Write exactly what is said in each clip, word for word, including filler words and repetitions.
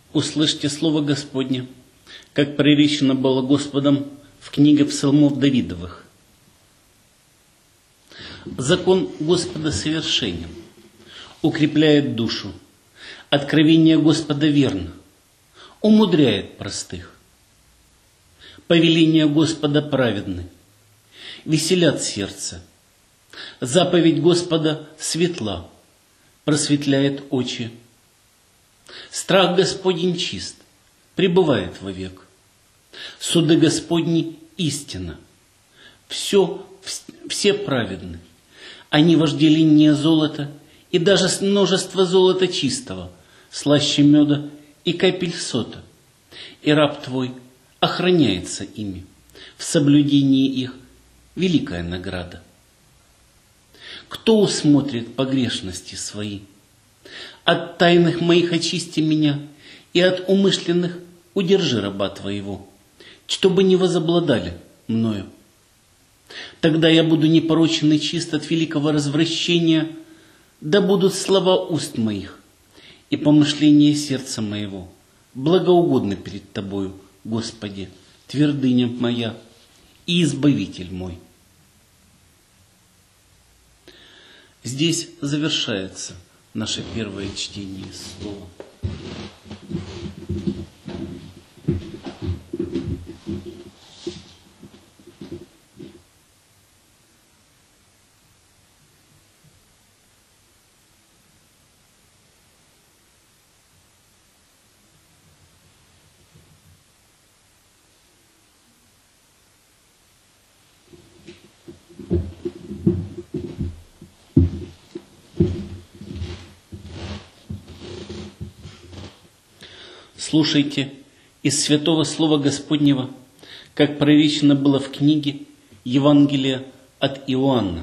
Услышьте слово Господне, как проречено было Господом в книге псалмов Давидовых. Закон Господа совершенен, укрепляет душу. Откровение Господа верно, умудряет простых. Повеления Господа праведны, веселят сердце. Заповедь Господа светла, просветляет очи. Страх Господень чист, пребывает вовек. Суды Господни истина, все, все праведны. Они вожделение золота, и даже множество золота чистого, слаще меда и капель сота. И раб твой охраняется ими, в соблюдении их великая награда. Кто усмотрит погрешности свои? От тайных моих очисти меня, и от умышленных удержи раба твоего, чтобы не возобладали мною. Тогда я буду непорочен и чист от великого развращения, да будут слова уст моих и помышления сердца моего благоугодны перед Тобою, Господи, твердыня моя и Избавитель мой. Здесь завершается наше первое чтение слова. Слушайте из Святого Слова Господнего, как проречено было в книге Евангелия от Иоанна.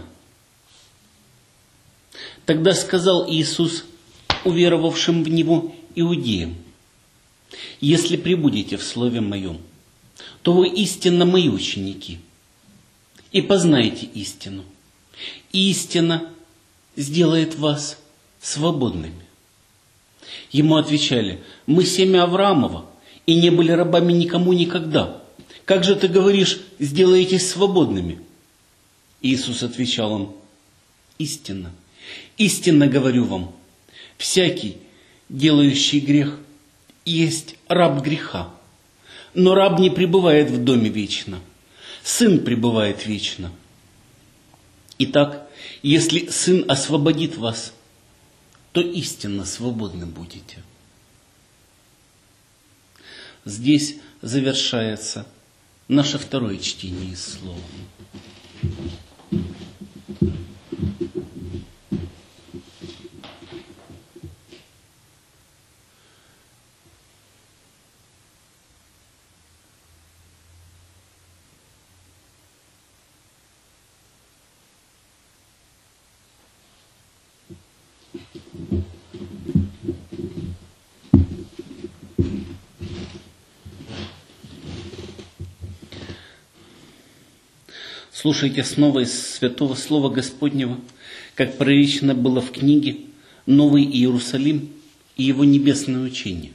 Тогда сказал Иисус уверовавшим в Него иудеям: «Если пребудете в Слове Моем, то вы истинно Мои ученики, и познаете истину, и истина сделает вас свободными». Ему отвечали: «Мы семя Авраамова, и не были рабами никому никогда. Как же ты говоришь, сделаетесь свободными?» Иисус отвечал им: «Истинно, истинно говорю вам, всякий, делающий грех, есть раб греха. Но раб не пребывает в доме вечно, сын пребывает вечно. Итак, если сын освободит вас, то истинно свободны будете». Здесь завершается наше второе чтение из Слова. Слушайте снова из Святого Слова Господнего, как проречено было в книге «Новый Иерусалим и его небесное учение».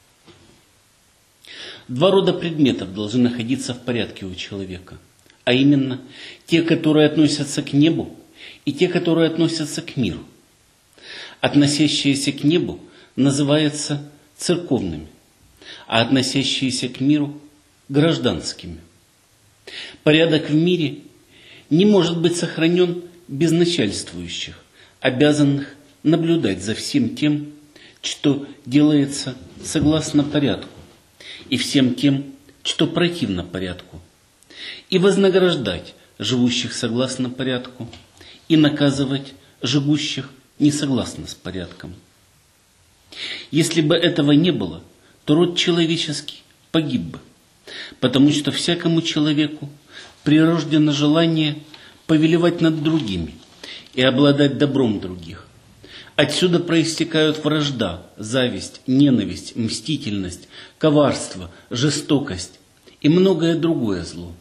Два рода предметов должны находиться в порядке у человека, а именно те, которые относятся к небу, и те, которые относятся к миру. Относящиеся к небу называются церковными, а относящиеся к миру – гражданскими. Порядок в мире не может быть сохранен без начальствующих, обязанных наблюдать за всем тем, что делается согласно порядку, и всем тем, что противно порядку, и вознаграждать живущих согласно порядку, и наказывать живущих не согласно с порядком. Если бы этого не было, то род человеческий погиб бы, потому что всякому человеку прирождено желание повелевать над другими и обладать добром других. Отсюда проистекают вражда, зависть, ненависть, мстительность, коварство, жестокость и многое другое зло.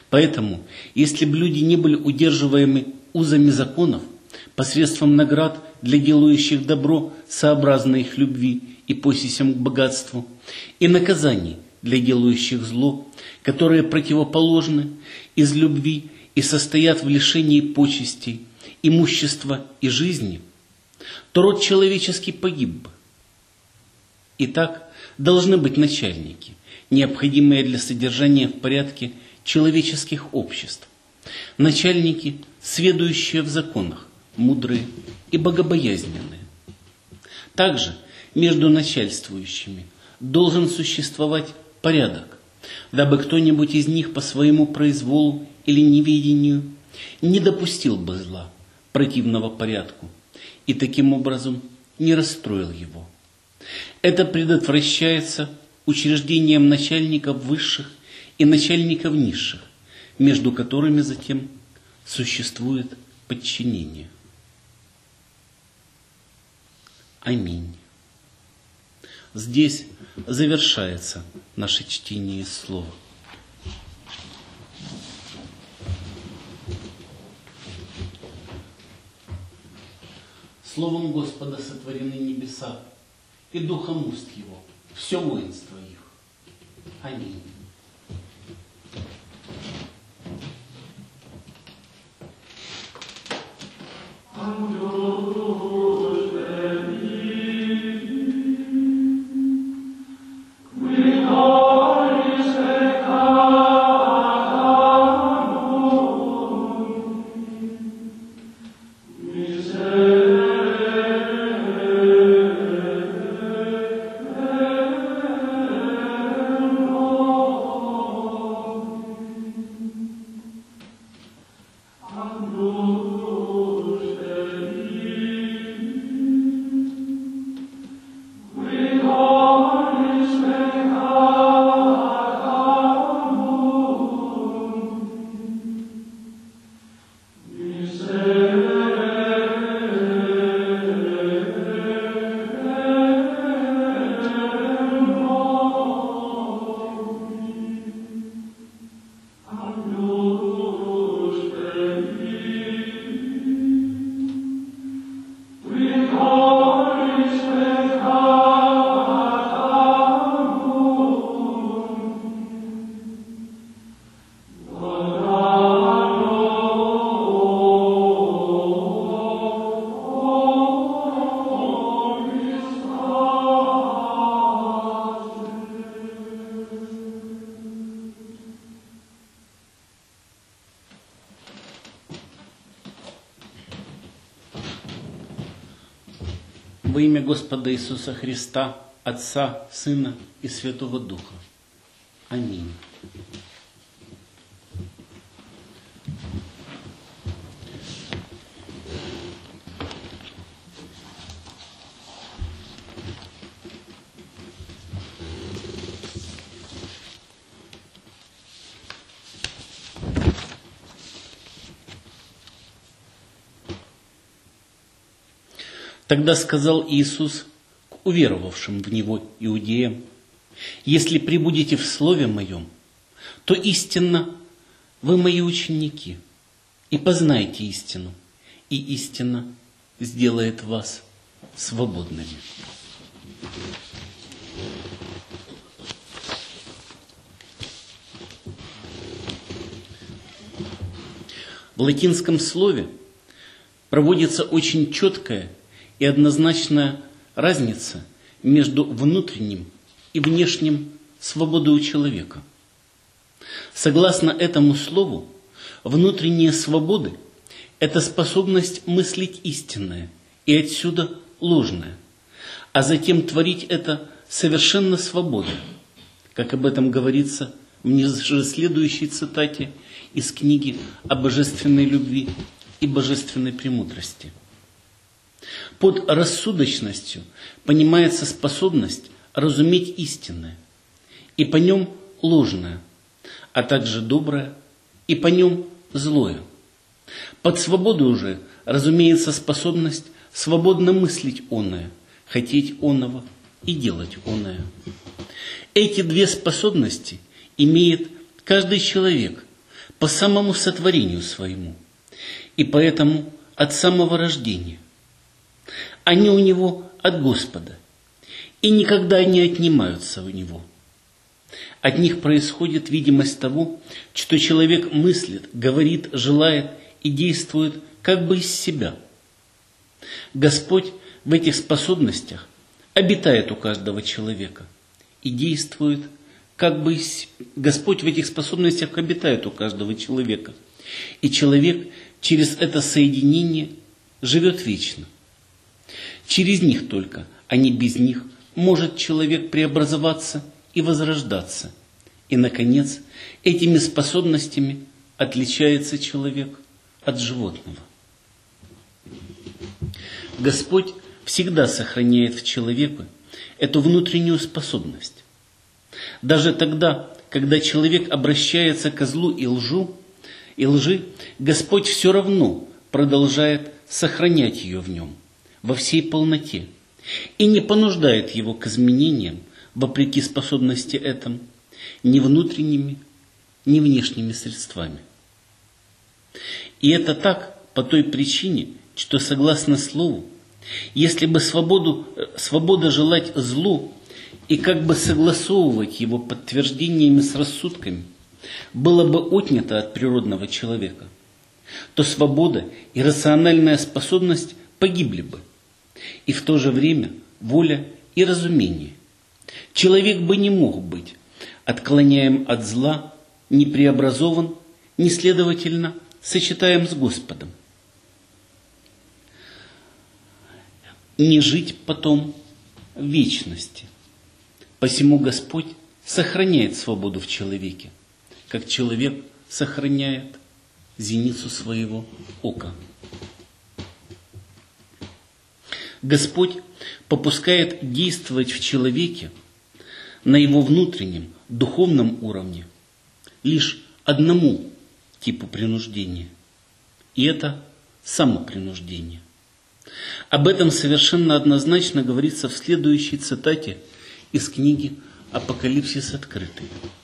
Поэтому, если бы люди не были удерживаемы узами законов, посредством наград для делающих добро сообразно их любви и посесям к богатству, и наказаний для делающих зло, которые противоположны из любви и состоят в лишении почестей, имущества и жизни, то род человеческий погиб бы. Итак, должны быть начальники, необходимые для содержания в порядке человеческих обществ. Начальники, сведущие в законах, мудрые и богобоязненные. Также между начальствующими должен существовать порядок, дабы кто-нибудь из них по своему произволу или неведению не допустил бы зла, противного порядку, и таким образом не расстроил его. Это предотвращается учреждением начальников высших и начальников низших, между которыми затем существует подчинение. Аминь. Здесь завершается наше чтение слова. Словом Господа сотворены небеса, и духом уст Его все воинство их. Аминь. Во имя Господа Иисуса Христа, Отца, Сына и Святого Духа. Аминь. Тогда сказал Иисус к уверовавшим в Него иудеям: «Если пребудете в Слове Моем, то истинно вы Мои ученики, и познаете истину, и истина сделает вас свободными». В латинском слове проводится очень четкая и однозначная разница между внутренним и внешним свободой у человека. Согласно этому слову, внутренние свободы – это способность мыслить истинное и отсюда ложное, а затем творить это совершенно свободно, как об этом говорится в ниже следующей цитате из книги о божественной любви и божественной премудрости. Под рассудочностью понимается способность разуметь истинное, и по нем ложное, а также доброе, и по нем злое. Под свободой уже разумеется способность свободно мыслить оное, хотеть оного и делать оное. Эти две способности имеет каждый человек по самому сотворению своему, и поэтому от самого рождения. они у него от Господа и никогда не отнимаются у него. От них происходит видимость того, что человек мыслит, говорит, желает и действует как бы из себя. Господь в этих способностях обитает у каждого человека и действует как бы из... Господь в этих способностях обитает у каждого человека. И человек через это соединение живет вечно. Через них только, а не без них, может человек преобразоваться и возрождаться. И, наконец, этими способностями отличается человек от животного. Господь всегда сохраняет в человеке эту внутреннюю способность. Даже тогда, когда человек обращается ко злу и лжу, и лжи, Господь все равно продолжает сохранять ее в нем, во всей полноте, и не понуждает его к изменениям, вопреки способности этому, ни внутренними, ни внешними средствами. И это так по той причине, что, согласно Слову, если бы свободу, свобода желать злу и как бы согласовывать его подтверждениями с рассудками было бы отнято от природного человека, то свобода и рациональная способность погибли бы, и в то же время воля и разумение. Человек бы не мог быть отклоняем от зла, не преобразован, не следовательно сочетаем с Господом. Не жить потом в вечности. Посему Господь сохраняет свободу в человеке, как человек сохраняет зеницу своего ока. Господь попускает действовать в человеке на его внутреннем, духовном уровне лишь одному типу принуждения, и это самопринуждение. Об этом совершенно однозначно говорится в следующей цитате из книги «Апокалипсис открытый».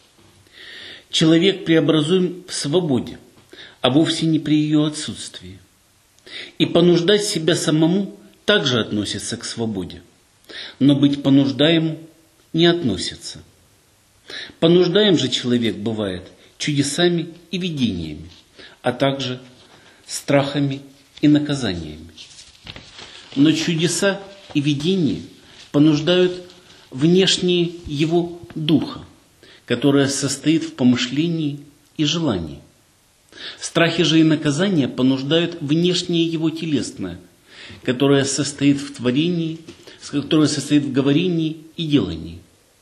Человек преобразуем в свободе, а вовсе не при ее отсутствии. И понуждать себя самому также относится к свободе, но быть понуждаемым не относится. Понуждаем же человек бывает чудесами и видениями, а также страхами и наказаниями. Но чудеса и видения понуждают внешнее его духа, которое состоит в помышлении и желании. Страхи же и наказания понуждают внешнее его телесное, которое состоит в творении, которое состоит в говорении и делании.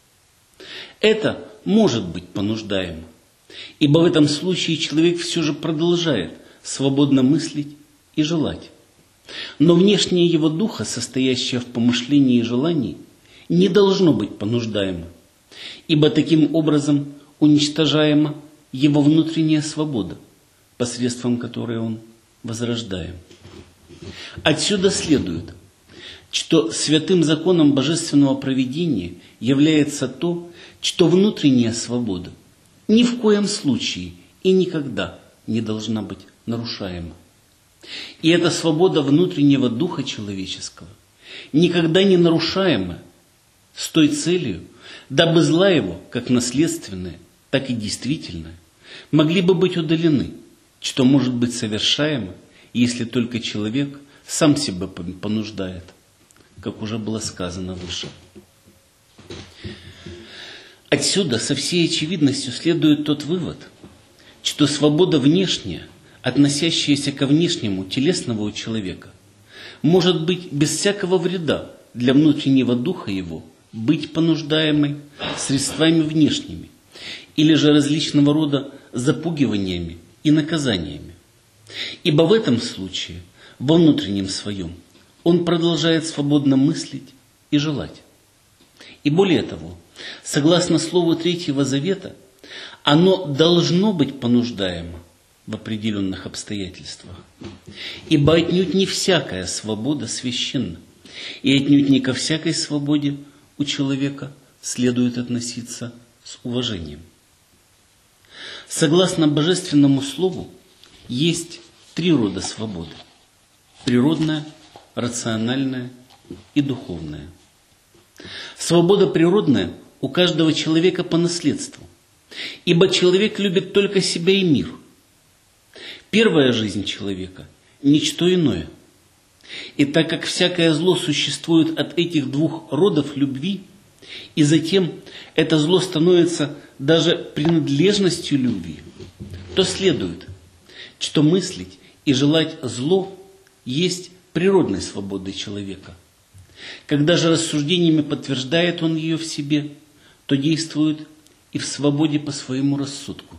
Это может быть понуждаемо, ибо в этом случае человек все же продолжает свободно мыслить и желать. Но внешнее его духа, состоящее в помышлении и желании, не должно быть понуждаемо, ибо таким образом уничтожаема его внутренняя свобода, посредством которой он возрождаем. Отсюда следует, что святым законом божественного провидения является то, что внутренняя свобода ни в коем случае и никогда не должна быть нарушаема. И эта свобода внутреннего духа человеческого никогда не нарушаема с той целью, дабы зла его, как наследственное, так и действительное, могли бы быть удалены, что может быть совершаемо, если только человек сам себя понуждает, как уже было сказано выше. Отсюда со всей очевидностью следует тот вывод, что свобода внешняя, относящаяся ко внешнему телесного у человека, может быть без всякого вреда для внутреннего духа его быть понуждаемой средствами внешними или же различного рода запугиваниями и наказаниями. Ибо в этом случае, во внутреннем своем, он продолжает свободно мыслить и желать. И более того, согласно слову Третьего Завета, оно должно быть понуждаемо в определенных обстоятельствах. Ибо отнюдь не всякая свобода священна, и отнюдь не ко всякой свободе у человека следует относиться с уважением. Согласно Божественному Слову, есть три рода свободы: природная, рациональная и духовная. Свобода природная у каждого человека по наследству, ибо человек любит только себя и мир. Первая жизнь человека – ничто иное. И так как всякое зло существует от этих двух родов любви, и затем это зло становится даже принадлежностью любви, то следует, что мыслить и желать зло есть природной свободой человека. Когда же рассуждениями подтверждает он ее в себе, то действует и в свободе по своему рассудку.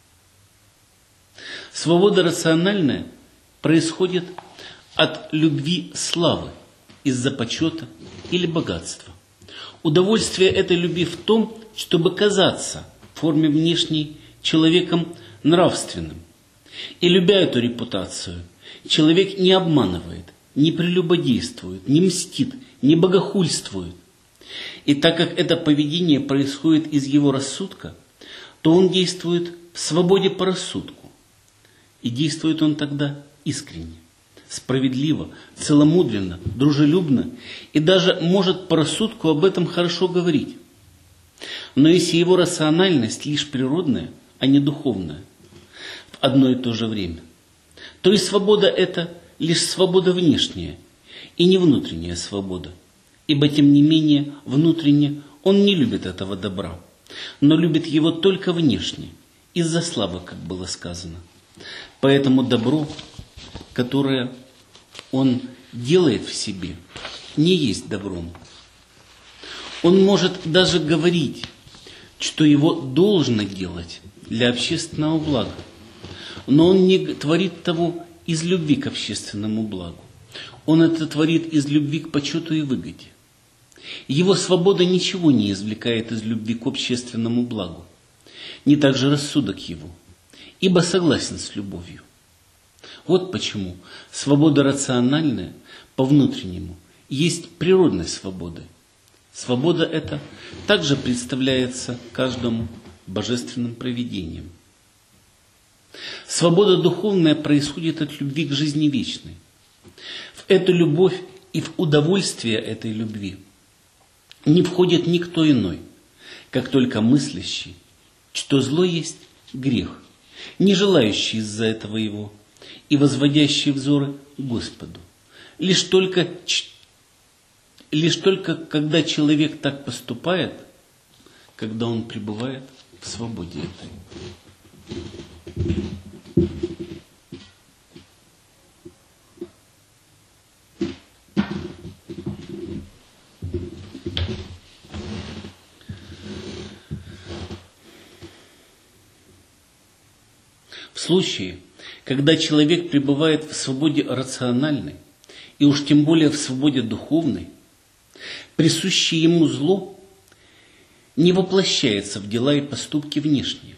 Свобода рациональная происходит от любви славы, из-за почета или богатства. Удовольствие этой любви в том, чтобы казаться в форме внешней человеком нравственным. И любя эту репутацию, человек не обманывает, не прелюбодействует, не мстит, не богохульствует. И так как это поведение происходит из его рассудка, то он действует в свободе по рассудку. И действует он тогда искренне, справедливо, целомудренно, дружелюбно и даже может по рассудку об этом хорошо говорить. Но если его рациональность лишь природная, а не духовная, в одно и то же время, то и свобода эта лишь свобода внешняя и не внутренняя свобода, ибо тем не менее внутренне он не любит этого добра, но любит его только внешне, из-за славы, как было сказано. Поэтому добро, которое он делает в себе, не есть добром. Он может даже говорить, что его должно делать для общественного блага, но он не творит того из любви к общественному благу. Он это творит из любви к почету и выгоде. Его свобода ничего не извлекает из любви к общественному благу, не так же рассудок его, ибо согласен с любовью. Вот почему свобода рациональная по внутреннему есть природной свободой. Свобода эта также представляется каждому божественным провидением. Свобода духовная происходит от любви к жизни вечной. В эту любовь и в удовольствие этой любви не входит никто иной, как только мыслящий, что зло есть грех, не желающий из-за этого его и возводящий взоры к Господу. Лишь только, лишь только когда человек так поступает, когда он пребывает в свободе этой. В случае, когда человек пребывает в свободе рациональной, и уж тем более в свободе духовной, присущее ему зло не воплощается в дела и поступки внешние.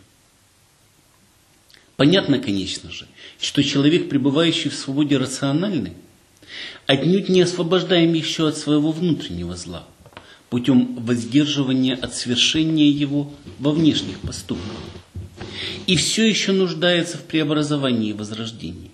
Понятно, конечно же, что человек, пребывающий в свободе рациональной, отнюдь не освобождаем еще от своего внутреннего зла, путем воздерживания от свершения его во внешних поступках, и все еще нуждается в преобразовании и возрождении.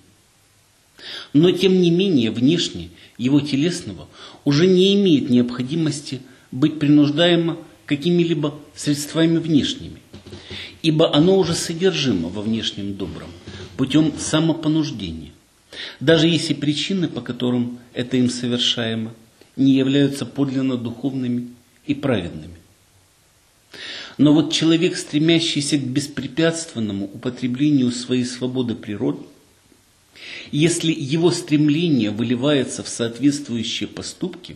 Но тем не менее внешне его телесного уже не имеет необходимости быть принуждаемо какими-либо средствами внешними, ибо оно уже содержимо во внешнем добром путем самопонуждения, даже если причины, по которым это им совершаемо, не являются подлинно духовными и праведными. Но вот человек, стремящийся к беспрепятственному употреблению своей свободы природы, если его стремление выливается в соответствующие поступки,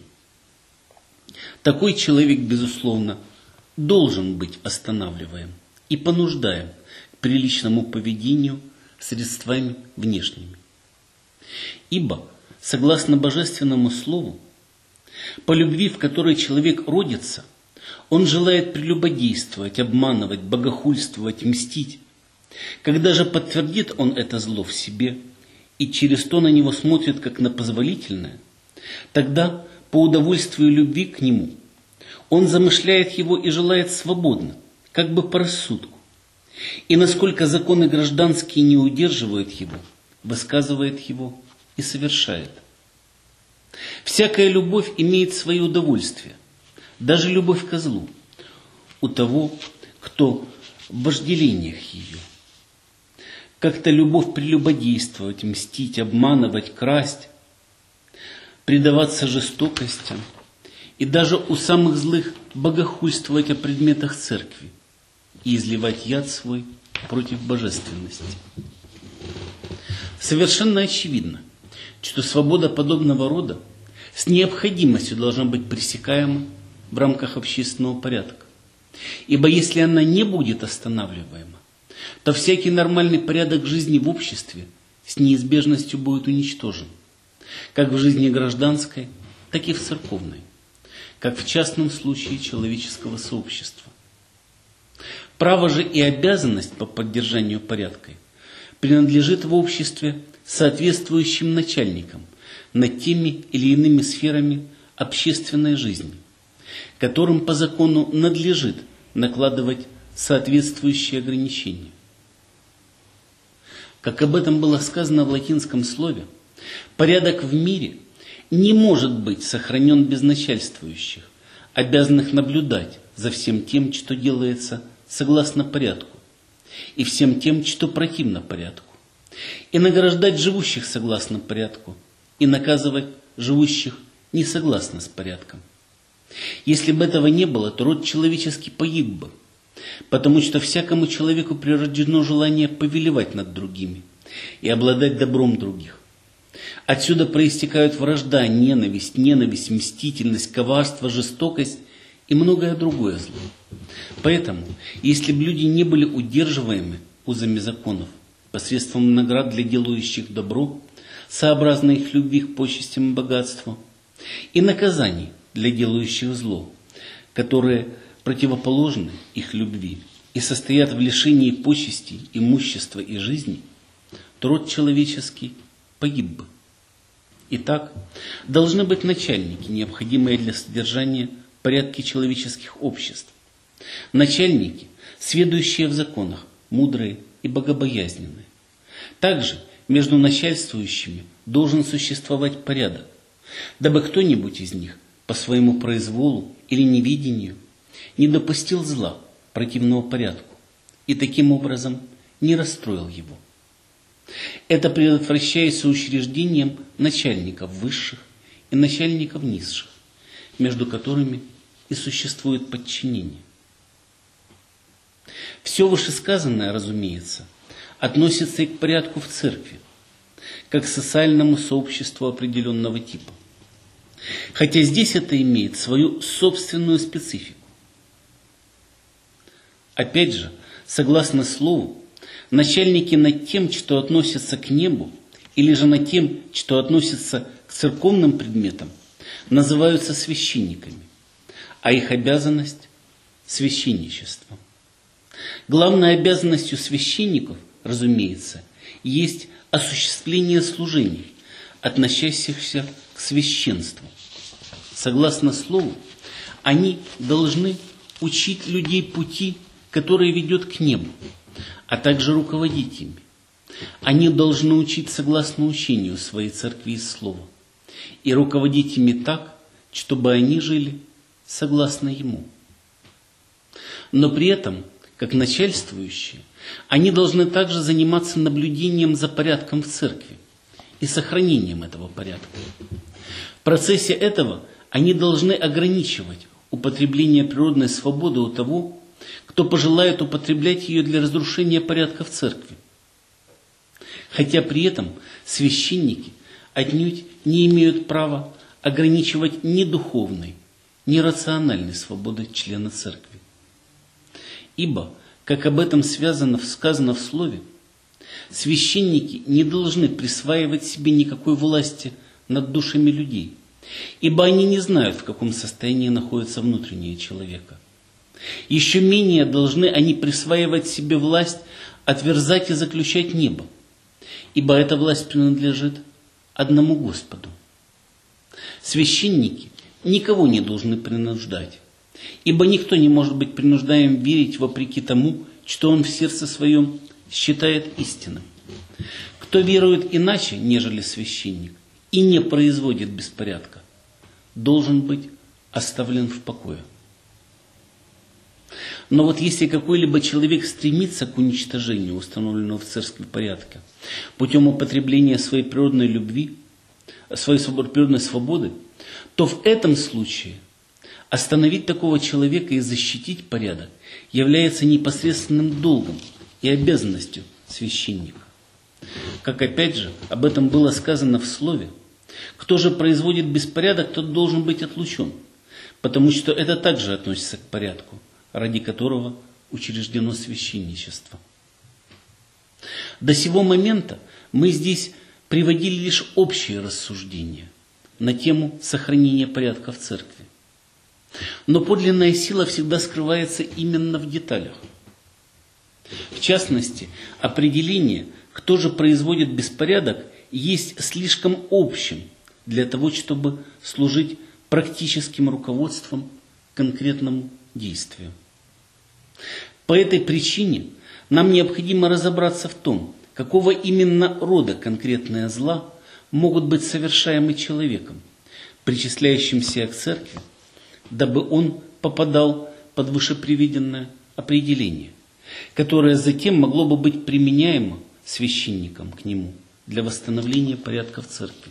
такой человек, безусловно, должен быть останавливаем и понуждаем к приличному поведению средствами внешними. Ибо, согласно Божественному Слову, по любви, в которой человек родится, он желает прелюбодействовать, обманывать, богохульствовать, мстить. Когда же подтвердит он это зло в себе и через то на него смотрит как на позволительное, тогда по удовольствию любви к нему он замышляет его и желает свободно, как бы по рассудку. И насколько законы гражданские не удерживают его, высказывает его и совершает. Всякая любовь имеет свое удовольствие, даже любовь ко злу, у того, кто в вожделениях ее. Как-то любовь прелюбодействовать, мстить, обманывать, красть, предаваться жестокостям и даже у самых злых богохульствовать о предметах церкви и изливать яд свой против божественности. Совершенно очевидно, что свобода подобного рода с необходимостью должна быть пресекаема в рамках общественного порядка. Ибо если она не будет останавливаема, то всякий нормальный порядок жизни в обществе с неизбежностью будет уничтожен, как в жизни гражданской, так и в церковной, как в частном случае человеческого сообщества. Право же и обязанность по поддержанию порядка принадлежит в обществе соответствующим начальникам над теми или иными сферами общественной жизни, которым по закону надлежит накладывать соответствующие ограничения. Как об этом было сказано в латинском слове, порядок в мире не может быть сохранен без начальствующих, обязанных наблюдать за всем тем, что делается согласно порядку, и всем тем, что противно порядку, и награждать живущих согласно порядку, и наказывать живущих не согласно с порядком. Если бы этого не было, то род человеческий погиб бы, потому что всякому человеку прирождено желание повелевать над другими и обладать добром других. Отсюда проистекают вражда, ненависть, ненависть, мстительность, коварство, жестокость и многое другое зло. Поэтому, если бы люди не были удерживаемы узами законов посредством наград для делающих добро, сообразно их любви к почестям и богатству, и наказаний для делающих зло, которые противоположны их любви и состоят в лишении почестей, имущества и жизни, то род человеческий погиб бы. Итак, должны быть начальники, необходимые для содержания порядка человеческих обществ. Начальники, сведущие в законах, мудрые и богобоязненные. Также между начальствующими должен существовать порядок, дабы кто-нибудь из них по своему произволу или неведению не допустил зла, противного порядку, и таким образом не расстроил его. Это предотвращается учреждением начальников высших и начальников низших, между которыми и существует подчинение. Все вышесказанное, разумеется, относится и к порядку в церкви, как к социальному сообществу определенного типа. Хотя здесь это имеет свою собственную специфику. Опять же, согласно слову, начальники над тем, что относится к небу, или же над тем, что относится к церковным предметам, называются священниками, а их обязанность – священничество. Главной обязанностью священников, разумеется, есть осуществление служений, относящихся к священству. Согласно слову, они должны учить людей пути, который ведет к небу, а также руководить ими. Они должны учить согласно учению своей церкви и слова, и руководить ими так, чтобы они жили согласно ему. Но при этом, как начальствующие, они должны также заниматься наблюдением за порядком в церкви и сохранением этого порядка. В процессе этого они должны ограничивать употребление природной свободы у того, кто пожелает употреблять ее для разрушения порядка в церкви. Хотя при этом священники отнюдь не имеют права ограничивать ни духовной, ни рациональной свободы члена церкви. Ибо, как об этом связано, сказано в слове, священники не должны присваивать себе никакой власти над душами людей, ибо они не знают, в каком состоянии находится внутреннее человека. Еще менее должны они присваивать себе власть отверзать и заключать небо, ибо эта власть принадлежит одному Господу. Священники никого не должны принуждать, ибо никто не может быть принуждаем верить вопреки тому, что он в сердце своем считает истинным. Кто верует иначе, нежели священник, и не производит беспорядка, должен быть оставлен в покое. Но вот если какой-либо человек стремится к уничтожению установленного в церкви порядка путем употребления своей природной любви, своей природной свободы, то в этом случае остановить такого человека и защитить порядок является непосредственным долгом и обязанностью священника. Как опять же об этом было сказано в слове, кто же производит беспорядок, тот должен быть отлучен, потому что это также относится к порядку, ради которого учреждено священничество. До сего момента мы здесь приводили лишь общие рассуждения на тему сохранения порядка в церкви. Но подлинная сила всегда скрывается именно в деталях. В частности, определение, кто же производит беспорядок, есть слишком общим для того, чтобы служить практическим руководством конкретному действию. По этой причине нам необходимо разобраться в том, какого именно рода конкретные зла могут быть совершаемы человеком, причисляющимся к церкви, дабы он попадал под вышеприведенное определение, которое затем могло бы быть применяемо священником к нему для восстановления порядка в церкви.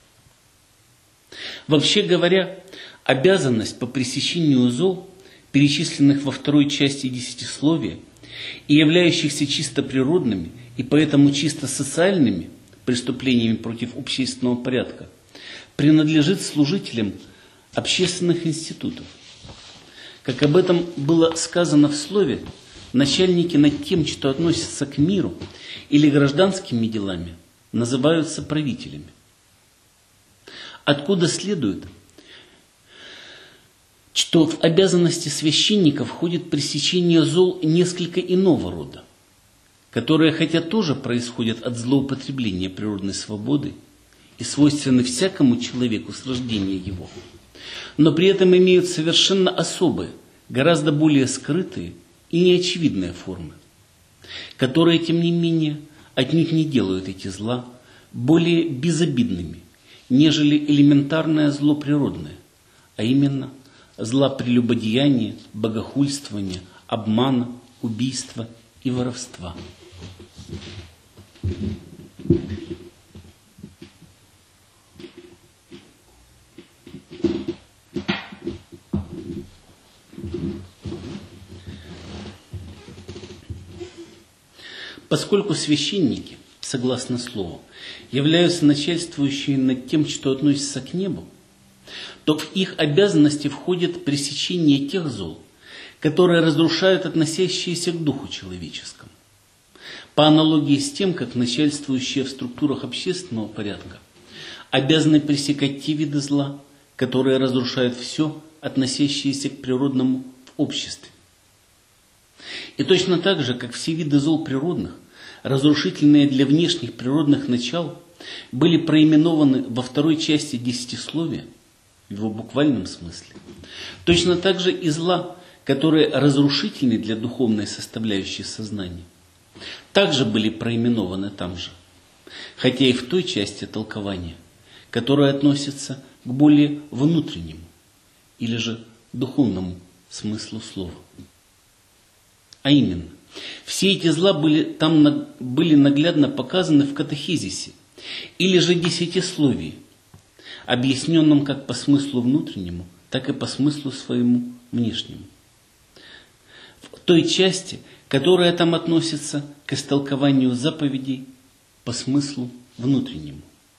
Вообще говоря, обязанность по пресечению зол, перечисленных во второй части десятисловия и являющихся чисто природными и поэтому чисто социальными преступлениями против общественного порядка, принадлежит служителям общественных институтов. Как об этом было сказано в слове, начальники над тем, что относится к миру или гражданскими делами, называются правителями. Откуда следует, что в обязанности священника входит пресечение зол несколько иного рода, которые, хотя тоже происходят от злоупотребления природной свободы и свойственны всякому человеку с рождения его, но при этом имеют совершенно особые, гораздо более скрытые и неочевидные формы, которые, тем не менее, от них не делают эти зла более безобидными, нежели элементарное зло природное, а именно зла прелюбодеяния, богохульствования, обмана, убийства и воровства. Поскольку священники, согласно слову, являются начальствующими над тем, что относится к небу, то в их обязанности входит пресечение тех зол, которые разрушают относящиеся к духу человеческому. По аналогии с тем, как начальствующие в структурах общественного порядка обязаны пресекать те виды зла, которые разрушают все, относящееся к природному в обществе. И точно так же, как все виды зол природных, разрушительные для внешних природных начал, были проименованы во второй части десятисловия, в его буквальном смысле, точно так же и зла, которые разрушительны для духовной составляющей сознания, также были проименованы там же, хотя и в той части толкования, которая относится к более внутреннему или же духовному смыслу слова. А именно, все эти зла были там были наглядно показаны в катехизисе или же десятисловии, объясненном как по смыслу внутреннему, так и по смыслу своему внешнему. В той части, которая там относится к истолкованию заповедей по смыслу внутреннему.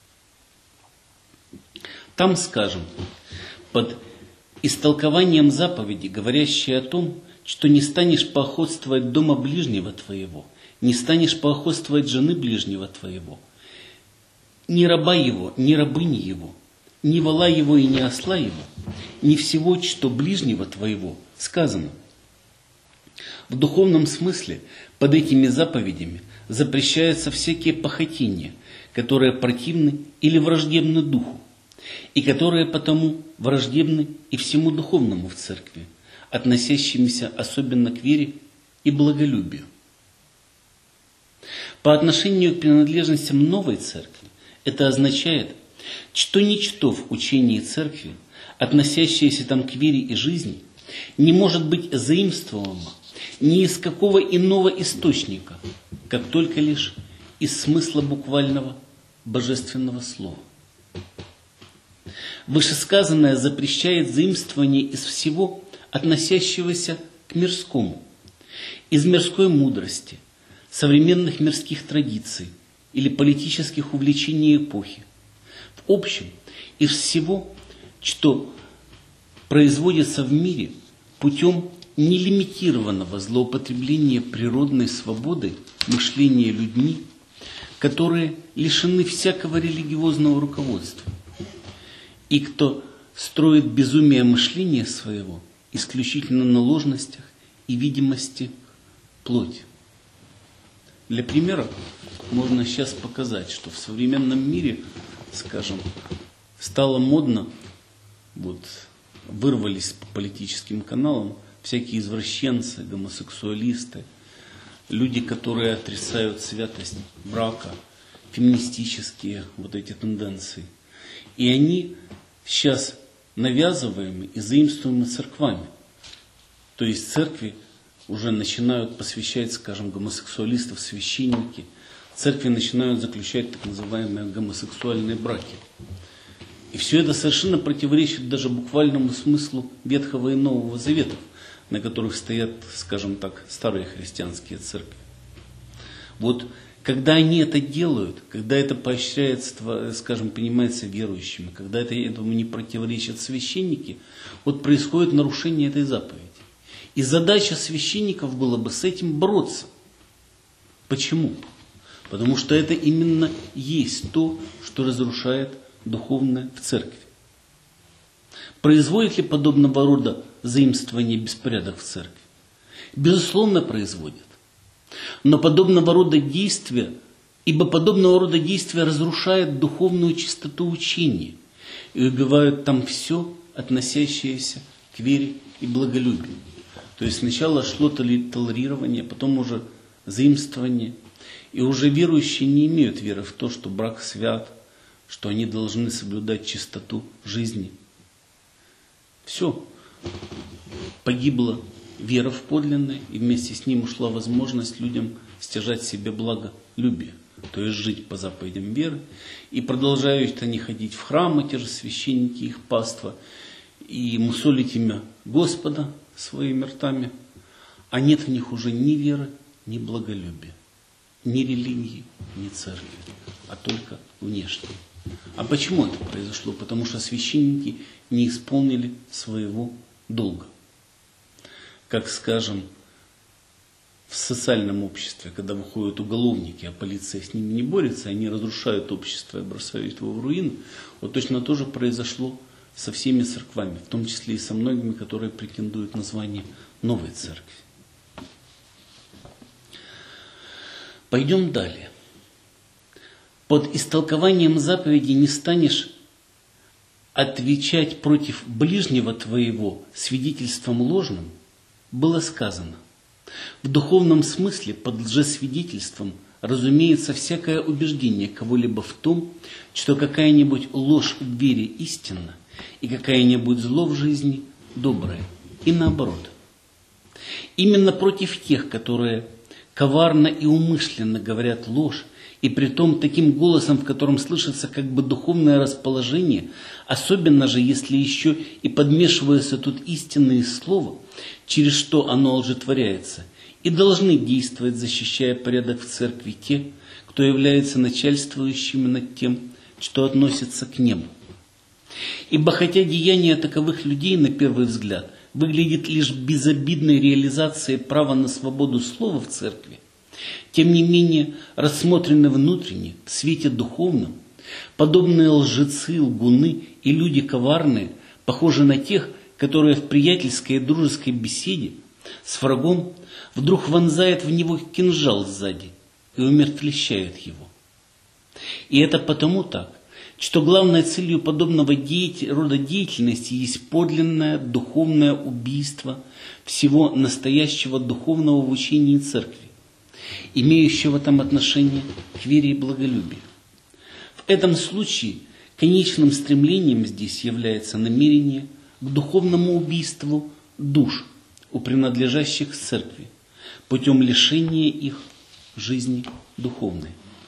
Там, скажем, под истолкованием заповеди, говорящей о том, что не станешь поохотствовать дома ближнего твоего, не станешь поохотствовать жены ближнего твоего, ни раба его, ни рабыни его, ни вола его и ни осла его, ни всего, что ближнего твоего, сказано. В духовном смысле под этими заповедями запрещаются всякие похотения, которые противны или враждебны духу, и которые потому враждебны и всему духовному в церкви, относящимся особенно к вере и благолюбию. По отношению к принадлежностям новой церкви это означает, что ничто в учении Церкви, относящееся там к вере и жизни, не может быть заимствовано ни из какого иного источника, как только лишь из смысла буквального божественного слова. Вышесказанное запрещает заимствование из всего, относящегося к мирскому, из мирской мудрости, современных мирских традиций или политических увлечений эпохи. В общем, из всего, что производится в мире путем нелимитированного злоупотребления природной свободой мышления людьми, которые лишены всякого религиозного руководства, и кто строит безумие мышления своего исключительно на ложностях и видимости плоти. Для примера можно сейчас показать, что в современном мире, скажем, стало модно, вот, вырвались по политическим каналам всякие извращенцы, гомосексуалисты, люди, которые отрицают святость брака, феминистические вот эти тенденции. И они сейчас навязываемы и заимствуемы церквами. То есть церкви уже начинают посвящать, скажем, гомосексуалистов, священники. Церкви начинают заключать так называемые гомосексуальные браки. И все это совершенно противоречит даже буквальному смыслу Ветхого и Нового Заветов, на которых стоят, скажем так, старые христианские церкви. Вот когда они это делают, когда это поощряется, скажем, понимается верующими, когда это, этому не противоречат священники, вот происходит нарушение этой заповеди. И задача священников была бы с этим бороться. Почему? Потому что это именно есть то, что разрушает духовное в церкви. Производит ли подобного рода заимствование беспорядок в церкви? Безусловно, производит. Но подобного рода действия, ибо подобного рода действия разрушает духовную чистоту учения и убивают там все, относящееся к вере и благолюбию. То есть сначала шло толерирование, потом уже заимствование. И уже верующие не имеют веры в то, что брак свят, что они должны соблюдать чистоту жизни. Все. Погибла вера в подлинное, и вместе с ним ушла возможность людям стяжать себе благолюбие, то есть жить по заповедям веры. И продолжают они ходить в храмы, те же священники, их паства, и мусолить имя Господа своими ртами, а нет в них уже ни веры, ни благолюбия, ни религии, ни церкви, а только внешне. А почему это произошло? Потому что священники не исполнили своего долга. Как, скажем, в социальном обществе, когда выходят уголовники, а полиция с ними не борется, они разрушают общество и бросают его в руины, вот точно то же произошло со всеми церквами, в том числе и со многими, которые претендуют на звание новой церкви. Пойдем далее. Под истолкованием заповеди не станешь отвечать против ближнего твоего свидетельством ложным, было сказано. В духовном смысле под лжесвидетельством разумеется всякое убеждение кого-либо в том, что какая-нибудь ложь в вере истинна, и какая-нибудь зло в жизни доброе, и наоборот. Именно против тех, которые коварно и умышленно говорят ложь, и притом таким голосом, в котором слышится как бы духовное расположение, особенно же, если еще и подмешивается тут истинное слово, через что оно олжетворяется, и должны действовать, защищая порядок в церкви те, кто является начальствующими над тем, что относится к небу. Ибо хотя деяние таковых людей, на первый взгляд, выглядит лишь безобидной реализацией права на свободу слова в церкви, тем не менее, рассмотрены внутренне, в свете духовном, подобные лжецы, лгуны и люди коварные, похожи на тех, которые в приятельской и дружеской беседе с врагом вдруг вонзают в него кинжал сзади и умертвляют его. И это потому так, что главной целью подобного деятель, рода деятельности есть подлинное духовное убийство всего настоящего духовного в учении церкви, имеющего там отношение к вере и благолюбию. В этом случае Конечным стремлением здесь является намерение к духовному убийству душ у принадлежащих церкви путем лишения их жизни духовной.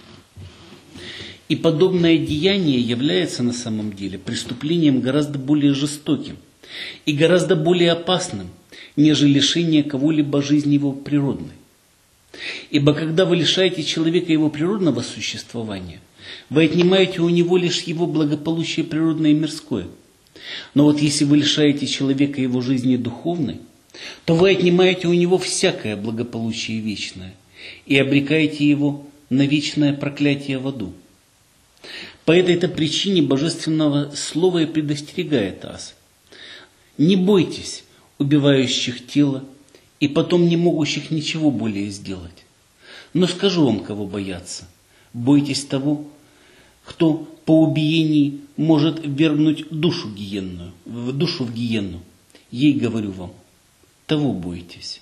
И подобное деяние является на самом деле преступлением гораздо более жестоким и гораздо более опасным, нежели лишение кого-либо жизни его природной. Ибо когда вы лишаете человека его природного существования, вы отнимаете у него лишь его благополучие природное и мирское. Но вот если вы лишаете человека его жизни духовной, то вы отнимаете у него всякое благополучие вечное и обрекаете его на вечное проклятие в аду. По этой-то причине Божественного Слова и предостерегает нас. Не бойтесь убивающих тело и потом не могущих ничего более сделать. Но скажу вам, кого бояться. Бойтесь того, кто по убиении может ввергнуть душу гиенную, в душу в гиенну. Ей говорю вам, того бойтесь.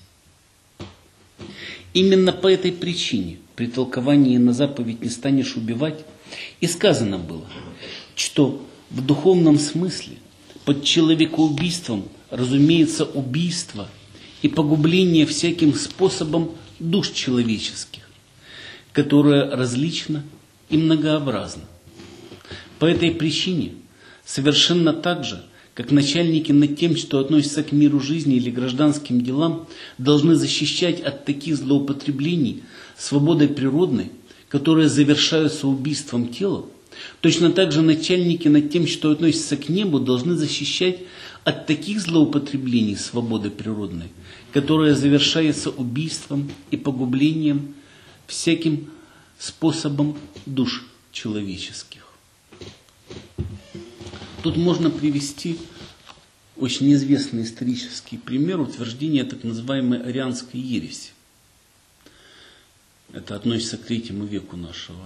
Именно по этой причине при толковании на заповедь «не станешь убивать» и сказано было, что в духовном смысле под человекоубийством разумеется убийство и погубление всяким способом душ человеческих, которое различно и многообразно. По этой причине совершенно так же, как начальники над тем, что относится к миру жизни или гражданским делам, должны защищать от таких злоупотреблений свободой природной, которые завершаются убийством тела, точно так же начальники над тем, что относится к небу, должны защищать от таких злоупотреблений свободы природной, которые завершаются убийством и погублением всяким способом душ человеческих. Тут можно привести очень известный исторический пример утверждения так называемой арианской ереси. Это относится к третьему веку нашего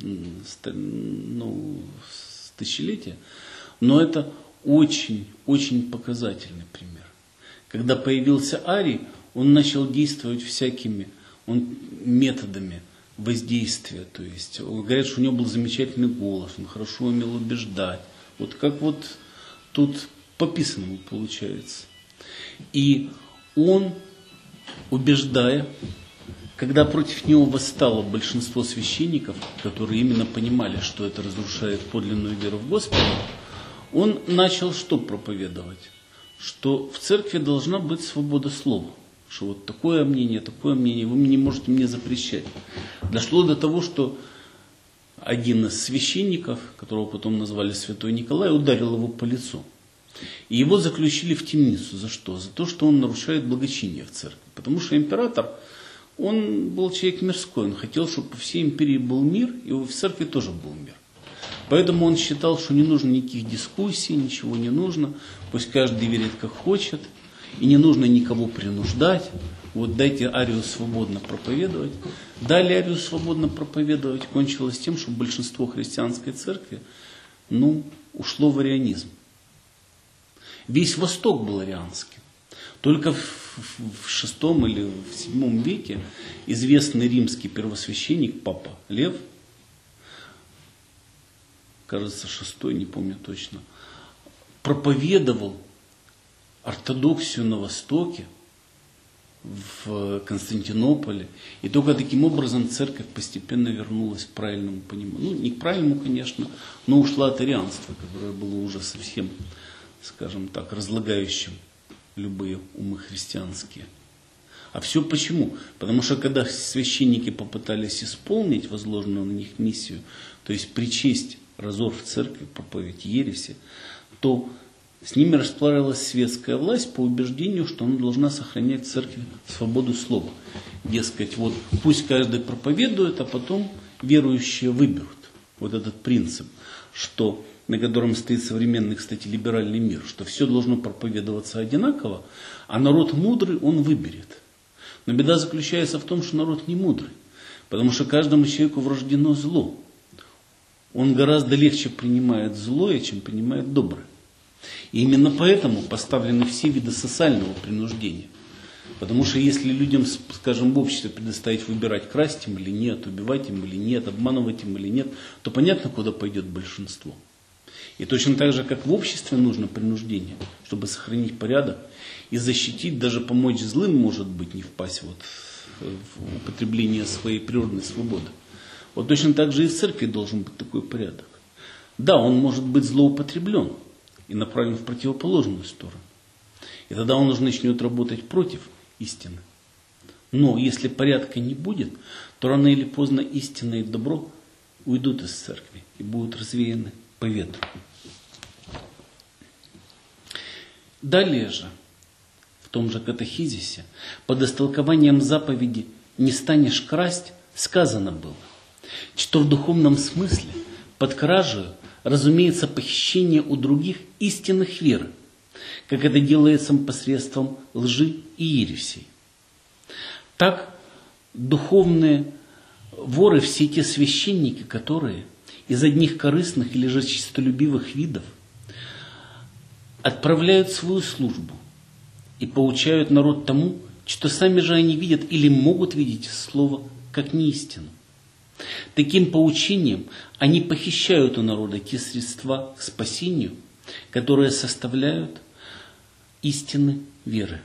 ну, тысячелетия, но это очень-очень показательный пример. Когда появился Арий, он начал действовать всякими он, методами воздействия. То есть, говорят, что у него был замечательный голос, он хорошо умел убеждать. Вот как вот тут по-писанному получается. И он, убеждая, когда против него восстало большинство священников, которые именно понимали, что это разрушает подлинную веру в Господа, он начал что проповедовать? Что в церкви должна быть свобода слова. Что вот такое мнение, такое мнение, вы не можете мне запрещать. Дошло до того, что один из священников, которого потом назвали Святой Николай, ударил его по лицу. И его заключили в темницу. За что? За то, что он нарушает благочиние в церкви. Потому что император, он был человек мирской. Он хотел, чтобы по всей империи был мир, и в церкви тоже был мир. Поэтому он считал, что не нужно никаких дискуссий, ничего не нужно. Пусть каждый верит, как хочет. И не нужно никого принуждать. Вот дайте Арию свободно проповедовать. Дали Арию свободно проповедовать. Кончилось тем, что большинство христианской церкви ну, ушло в арианизм. Весь Восток был арианским. Только в, в шестом или в седьмом веке известный римский первосвященник, папа Лев, кажется, шестой, не помню точно, проповедовал ортодоксию на Востоке, в Константинополе. И только таким образом церковь постепенно вернулась к правильному пониманию. Ну, не к правильному, конечно, но ушла от арианства, которое было уже совсем, скажем так, разлагающим любые умы христианские. А все почему? Потому что когда священники попытались исполнить возложенную на них миссию, то есть причесть разор в церкви, проповедь ереси, то с ними расплавилась светская власть по убеждению, что она должна сохранять в церкви свободу слова. Дескать, вот пусть каждый проповедует, а потом верующие выберут. Вот этот принцип, что, на котором стоит современный, кстати, либеральный мир, что все должно проповедоваться одинаково, а народ мудрый он выберет. Но беда заключается в том, что народ не мудрый, потому что каждому человеку врождено зло. Он гораздо легче принимает злое, чем принимает доброе. И именно поэтому поставлены все виды социального принуждения. Потому что если людям, скажем, в обществе предоставить выбирать, красть им или нет, убивать им или нет, обманывать им или нет, то понятно, куда пойдет большинство. И точно так же, как в обществе нужно принуждение, чтобы сохранить порядок и защитить, даже помочь злым, может быть, не впасть вот в употребление своей природной свободы. Вот точно так же и в церкви должен быть такой порядок. Да, он может быть злоупотреблен и направлен в противоположную сторону. И тогда он уже начнет работать против истины. Но если порядка не будет, то рано или поздно истина и добро уйдут из церкви и будут развеяны по ветру. Далее же, в том же катехизисе, под истолкованием заповеди «не станешь красть» сказано было, что в духовном смысле под кражей разумеется похищение у других истинных вер, как это делается посредством лжи и ересей. Так, духовные воры, все те священники, которые из одних корыстных или же честолюбивых видов отправляют свою службу и поучают народ тому, что сами же они видят или могут видеть слово как неистину. Таким поучением они похищают у народа те средства к спасению, которые составляют истины веры.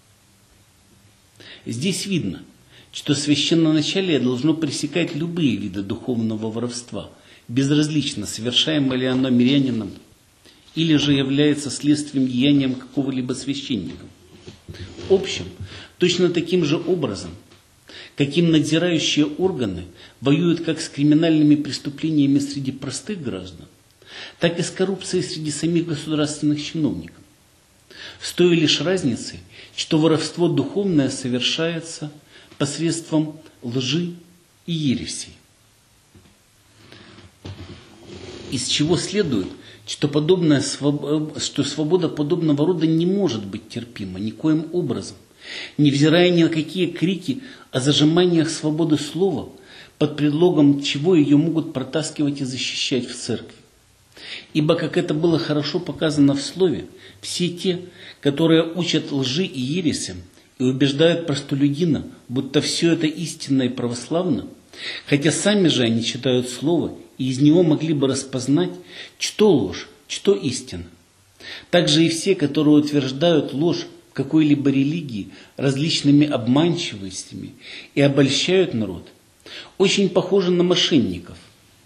Здесь видно, что священноначалие должно пресекать любые виды духовного воровства, безразлично, совершаемо ли оно мирянином, или же является следствием деянием какого-либо священника. В общем, точно таким же образом, каким надзирающие органы воюют как с криминальными преступлениями среди простых граждан, так и с коррупцией среди самих государственных чиновников. С той лишь разницей, что воровство духовное совершается посредством лжи и ересей. Из чего следует, что, подобная, что свобода подобного рода не может быть терпима никоим образом, невзирая ни на какие крики о зажиманиях свободы слова, под предлогом чего ее могут протаскивать и защищать в церкви. Ибо, как это было хорошо показано в слове, все те, которые учат лжи и ересям и убеждают простолюдина, будто все это истинно и православно, хотя сами же они читают слово и из него могли бы распознать, что ложь, что истина. Также и все, которые утверждают ложь в какой-либо религии различными обманчивостями и обольщают народ, очень похожи на мошенников,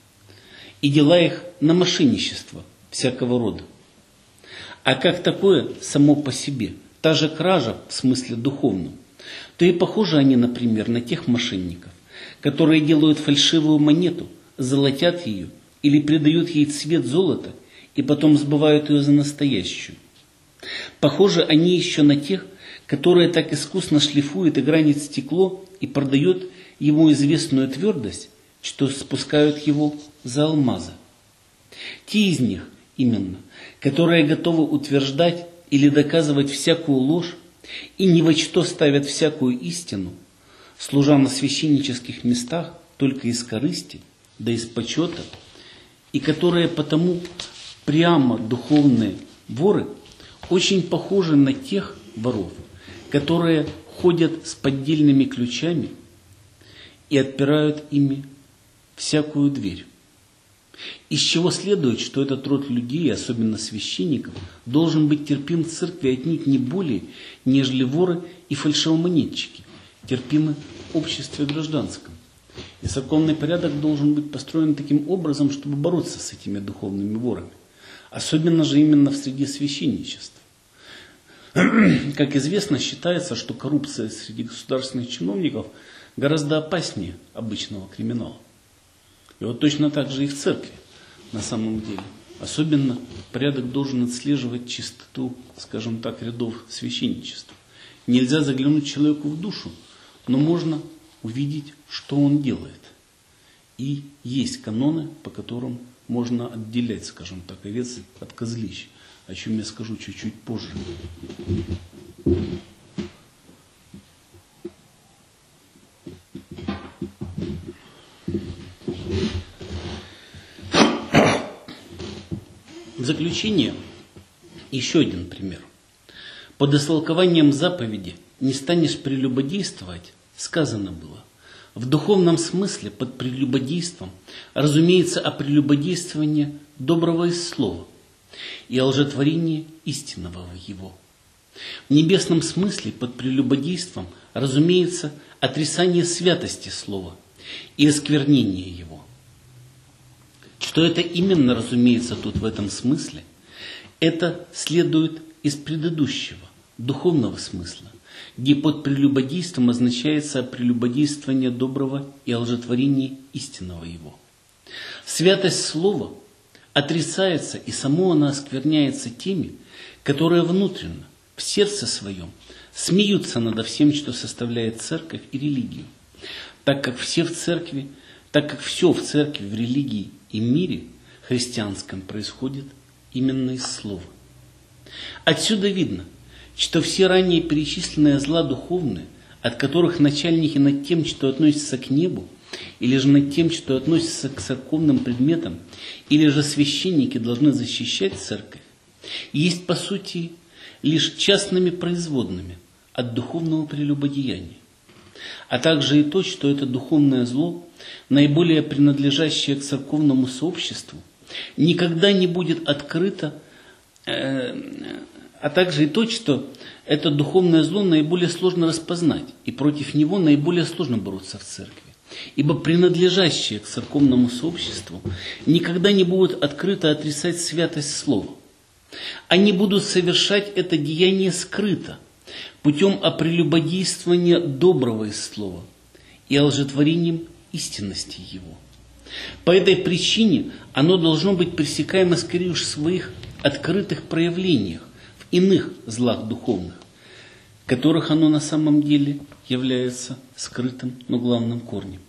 и дела их на мошенничество всякого рода. А как такое само по себе, та же кража в смысле духовном, то и похожи они, например, на тех мошенников, которые делают фальшивую монету, золотят ее или придают ей цвет золота и потом сбывают ее за настоящую. Похожи они еще на тех, которые так искусно шлифуют и гранят стекло и продают ему известную твердость, что спускают его за алмазы. Те из них именно, которые готовы утверждать или доказывать всякую ложь и ни во что ставят всякую истину, служа на священнических местах только из корысти, да из почета, и которые потому прямо духовные воры очень похожи на тех воров, которые ходят с поддельными ключами и отпирают ими всякую дверь. Из чего следует, что этот род людей, особенно священников, должен быть терпим в церкви отнюдь не более, нежели воры и фальшивомонетчики, терпимы в обществе гражданском. И церковный порядок должен быть построен таким образом, чтобы бороться с этими духовными ворами, особенно же именно в среде священничества. Как известно, считается, что коррупция среди государственных чиновников гораздо опаснее обычного криминала. И вот точно так же и в церкви на самом деле. Особенно порядок должен отслеживать чистоту, скажем так, рядов священничества. Нельзя заглянуть человеку в душу, но можно увидеть, что он делает. И есть каноны, по которым можно отделять, скажем так, овец от козлищ, о чем я скажу чуть-чуть позже. В заключение еще один пример. Под истолкованием заповеди «не станешь прелюбодействовать» сказано было: В духовном смысле под прелюбодейством разумеется о прелюбодействовании доброго из слова и о лжетворении истинного его. В небесном смысле под прелюбодейством разумеется отрицание святости слова и осквернение его. Что это именно разумеется тут в этом смысле, это следует из предыдущего, духовного смысла, где под прелюбодейством означается прелюбодействование доброго и о лжетворении истинного его. Святость слова отрицается, и само она оскверняется теми, которые внутренно, в сердце своем, смеются над всем, что составляет церковь и религию, так как все в церкви, так как все в церкви, в религии и мире христианском происходит именно из слова. Отсюда видно, что все ранее перечисленные зла духовные, от которых начальники над тем, что относится к небу, или же над тем, что относится к церковным предметам, или же священники должны защищать церковь, есть по сути лишь частными производными от духовного прелюбодеяния, а также и то, что это духовное зло, наиболее принадлежащее к церковному сообществу, никогда не будет открыто, э, а также и то, что это духовное зло наиболее сложно распознать, и против него наиболее сложно бороться в церкви. Ибо принадлежащие к церковному сообществу никогда не будут открыто отрицать святость слова. Они будут совершать это деяние скрыто, путем опрелюбодействования доброго из слова и олжетворением истинности его. По этой причине оно должно быть пресекаемо скорее уж в своих открытых проявлениях, в иных злах духовных, которых оно на самом деле является скрытым, но главным корнем.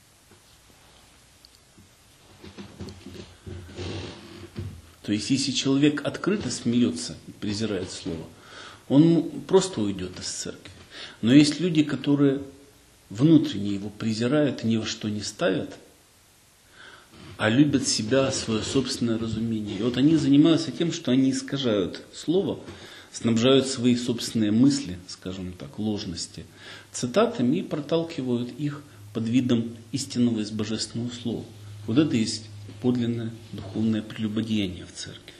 То есть, если человек открыто смеется и презирает слово, он просто уйдет из церкви. Но есть люди, которые внутренне его презирают и ни во что не ставят, а любят себя, свое собственное разумение. И вот они занимаются тем, что они искажают слово, снабжают свои собственные мысли, скажем так, ложности, цитатами и проталкивают их под видом истинного из божественного слова. Вот это и есть подлинное духовное прелюбодеяние в церкви.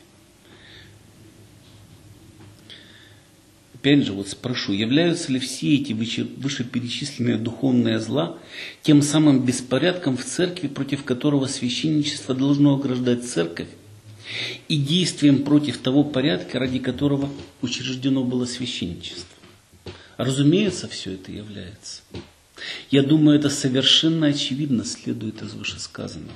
Опять же, вот спрошу, являются ли все эти вышеперечисленные духовные зла тем самым беспорядком в церкви, против которого священничество должно ограждать церковь, и действием против того порядка, ради которого учреждено было священничество? Разумеется, все это является. Я думаю, это совершенно очевидно следует из вышесказанного.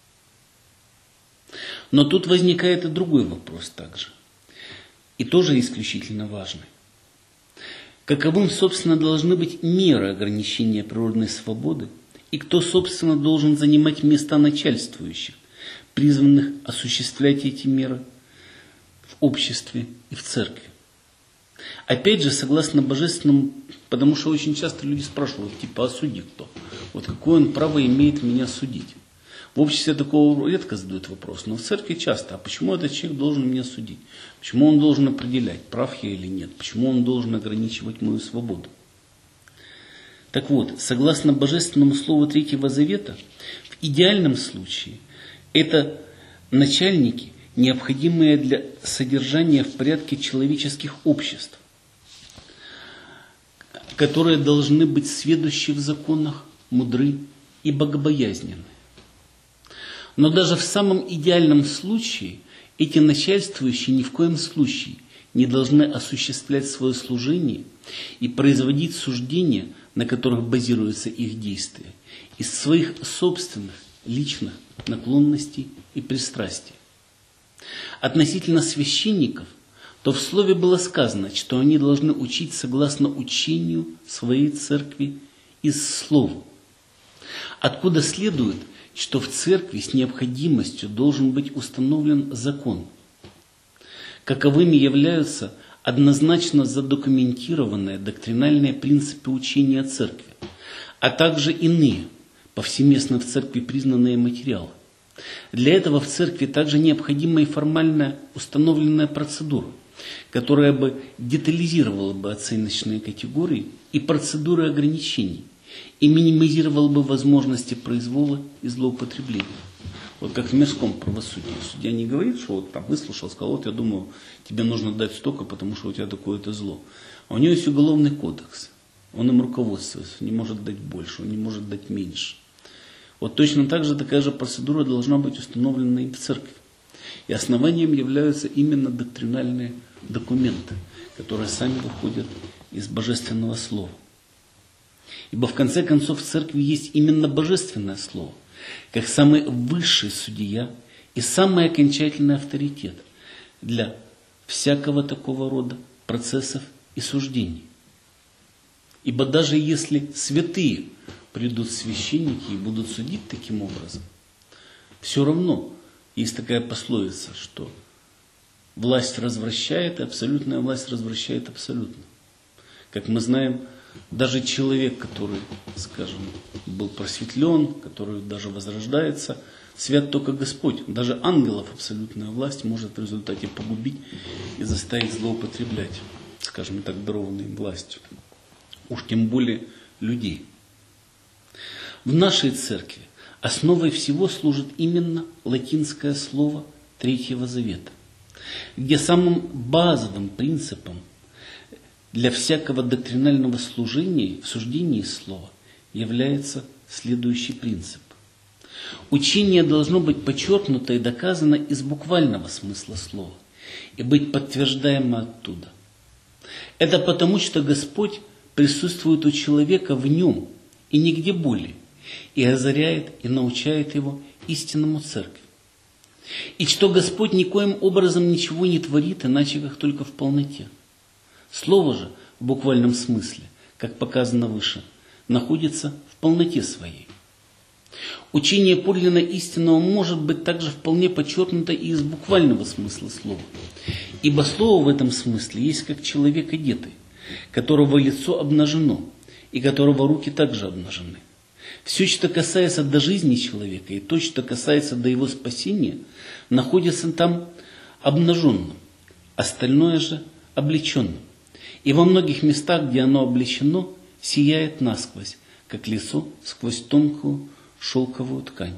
Но тут возникает и другой вопрос также, и тоже исключительно важный. Каковым, собственно, должны быть меры ограничения природной свободы, и кто, собственно, должен занимать места начальствующих, призванных осуществлять эти меры в обществе и в церкви? Опять же, согласно божественному, потому что очень часто люди спрашивают, типа, а судьи кто? Вот какое он право имеет меня судить? В обществе такого редко задают вопрос, но в церкви часто. А почему этот человек должен меня судить? Почему он должен определять, прав я или нет? Почему он должен ограничивать мою свободу? Так вот, согласно божественному слову Третьего Завета, в идеальном случае это начальники, необходимые для содержания в порядке человеческих обществ, которые должны быть сведущи в законах, мудры и богобоязненны. Но даже в самом идеальном случае эти начальствующие ни в коем случае не должны осуществлять свое служение и производить суждения, на которых базируются их действия, из своих собственных личных наклонностей и пристрастий. Относительно священников, то в слове было сказано, что они должны учить согласно учению своей церкви из слова, откуда следует, что в церкви с необходимостью должен быть установлен закон. Каковыми являются однозначно задокументированные доктринальные принципы учения церкви, а также иные, повсеместно в церкви признанные материалы. Для этого в церкви также необходима и формальная установленная процедура, которая бы детализировала бы оценочные категории и процедуры ограничений, и минимизировал бы возможности произвола и злоупотребления. Вот как в мирском правосудии. Судья не говорит, что вот там выслушал, сказал, вот я думаю, тебе нужно дать столько, потому что у тебя такое-то зло. А у него есть уголовный кодекс. Он им руководствуется, не может дать больше, он не может дать меньше. Вот точно так же такая же процедура должна быть установлена и в церкви. И основанием являются именно доктринальные документы, которые сами выходят из Божественного Слова. Ибо в конце концов в церкви есть именно Божественное Слово, как самый высший судья и самый окончательный авторитет для всякого такого рода процессов и суждений. Ибо даже если святые придут священники и будут судить таким образом, все равно есть такая пословица, что власть развращает, и абсолютная власть развращает абсолютно. Как мы знаем, даже человек, который, скажем, был просветлен, который даже возрождается, свят только Господь. Даже ангелов абсолютная власть может в результате погубить и заставить злоупотреблять, скажем так, дарованной им властью. Уж тем более людей. В нашей церкви основой всего служит именно латинское слово Третьего Завета, где самым базовым принципом для всякого доктринального служения в суждении слова является следующий принцип. Учение должно быть подчеркнуто и доказано из буквального смысла слова и быть подтверждаемо оттуда. Это потому, что Господь присутствует у человека в нем и нигде более, и озаряет и научает его истинному церкви. И что Господь никоим образом ничего не творит, иначе как только в полноте. Слово же в буквальном смысле, как показано выше, находится в полноте своей. Учение подлинно истинного может быть также вполне подчеркнуто и из буквального смысла слова. Ибо слово в этом смысле есть как человек одетый, которого лицо обнажено, и которого руки также обнажены. Все, что касается до жизни человека, и то, что касается до его спасения, находится там обнаженным, остальное же облеченным. И во многих местах, где оно облечено, сияет насквозь, как лицо сквозь тонкую шелковую ткань.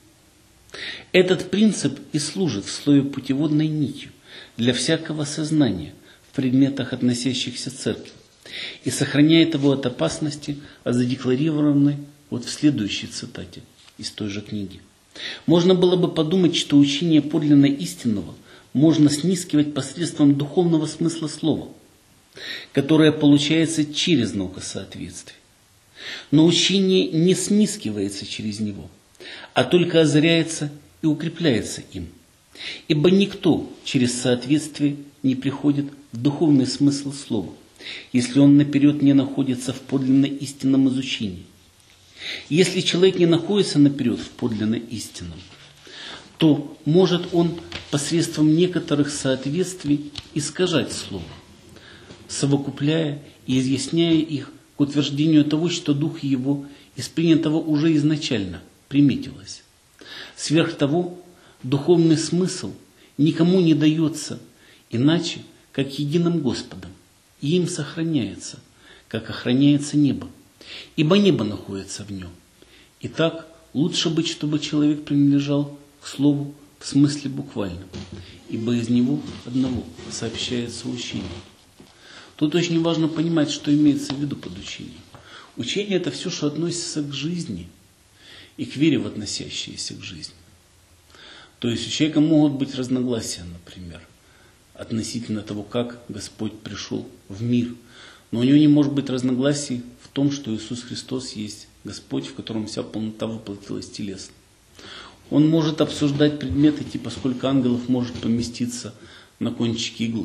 Этот принцип и служит в слове путеводной нитью для всякого сознания в предметах, относящихся к церкви, и сохраняет его от опасности, задекларированной вот в следующей цитате из той же книги. Можно было бы подумать, что учение подлинно истинного можно снискивать посредством духовного смысла слова, которое получается через наукосоответствие. Но учение не снискивается через него, а только озаряется и укрепляется им. Ибо никто через соответствие не приходит в духовный смысл слова, если он наперед не находится в подлинно истинном изучении. Если человек не находится наперед в подлинно истинном, то может он посредством некоторых соответствий искажать слово, совокупляя и изъясняя их к утверждению того, что дух его из принятого уже изначально приметилось. Сверх того, духовный смысл никому не дается иначе, как единым Господом, и им сохраняется, как охраняется небо, ибо небо находится в нем. Итак, лучше быть, чтобы человек принадлежал к слову в смысле буквальном, ибо из него одного сообщается учение. Тут очень важно понимать, что имеется в виду под учением. Учение – это все, что относится к жизни и к вере в относящиеся к жизни. То есть у человека могут быть разногласия, например, относительно того, как Господь пришел в мир. Но у него не может быть разногласий в том, что Иисус Христос есть Господь, в котором вся полнота воплотилась телесно. Он может обсуждать предметы, типа сколько ангелов может поместиться на кончике иглы.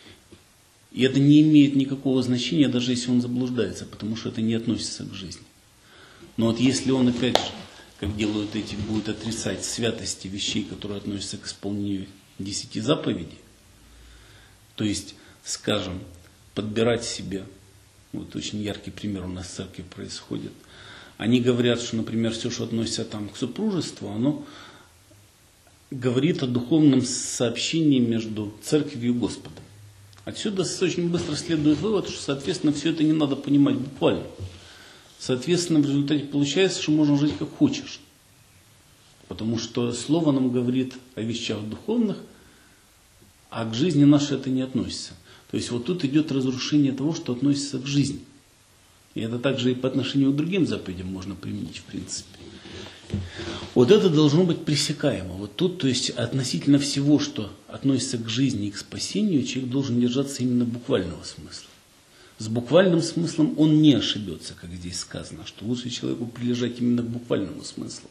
И это не имеет никакого значения, даже если он заблуждается, потому что это не относится к жизни. Но вот если он, опять же, как делают эти, будет отрицать святости вещей, которые относятся к исполнению десяти заповедей, то есть, скажем, подбирать себе, вот очень яркий пример у нас в церкви происходит, они говорят, что, например, все, что относится там к супружеству, оно говорит о духовном сообщении между церковью и Господом. Отсюда очень быстро следует вывод, что, соответственно, все это не надо понимать буквально. Соответственно, в результате получается, что можно жить как хочешь. Потому что Слово нам говорит о вещах духовных, а к жизни нашей это не относится. То есть вот тут идет разрушение того, что относится к жизни. И это также и по отношению к другим заповедям можно применить, в принципе. Вот это должно быть пресекаемо. Вот тут, то есть относительно всего, что относится к жизни и к спасению, человек должен держаться именно буквального смысла. С буквальным смыслом он не ошибется, как здесь сказано, что лучше человеку прилежать именно к буквальному смыслу.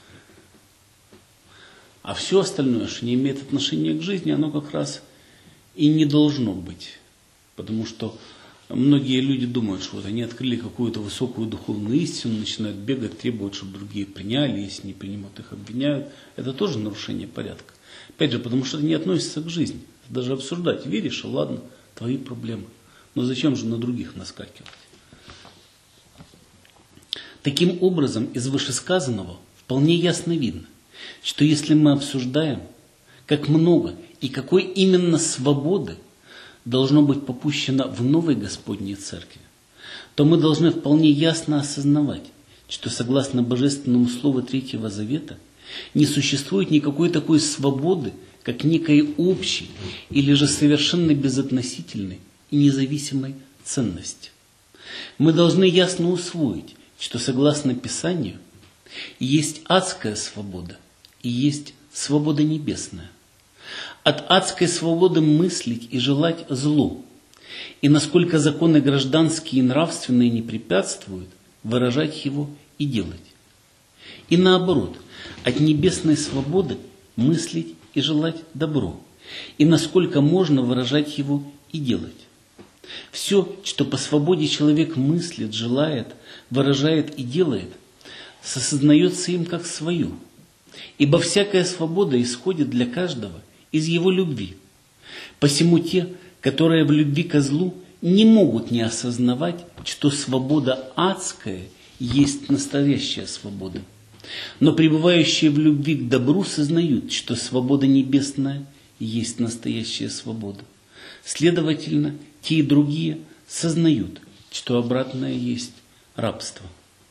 А все остальное, что не имеет отношения к жизни, оно как раз и не должно быть. Потому что многие люди думают, что вот они открыли какую-то высокую духовную истину, начинают бегать, требуют, чтобы другие приняли, если не принимают, их обвиняют. Это тоже нарушение порядка. Опять же, потому что это не относится к жизни. Даже обсуждать, веришь, ладно, твои проблемы. Но зачем же на других наскакивать? Таким образом, из вышесказанного вполне ясно видно, что если мы обсуждаем, как много и какой именно свободы должно быть попущено в новой Господней Церкви, то мы должны вполне ясно осознавать, что согласно Божественному Слову Третьего Завета не существует никакой такой свободы, как некой общей или же совершенно безотносительной и независимой ценности. Мы должны ясно усвоить, что согласно Писанию есть адская свобода и есть свобода небесная. От адской свободы мыслить и желать зло, и насколько законы гражданские и нравственные не препятствуют, выражать его и делать. И наоборот, от небесной свободы мыслить и желать добро, и насколько можно выражать его и делать. Все, что по свободе человек мыслит, желает, выражает и делает, осознается им как свое. Ибо всякая свобода исходит для каждого из его любви. Посему те, которые в любви ко злу, не могут не осознавать, что свобода адская есть настоящая свобода. Но пребывающие в любви к добру сознают, что свобода небесная есть настоящая свобода. Следовательно, те и другие сознают, что обратное есть рабство.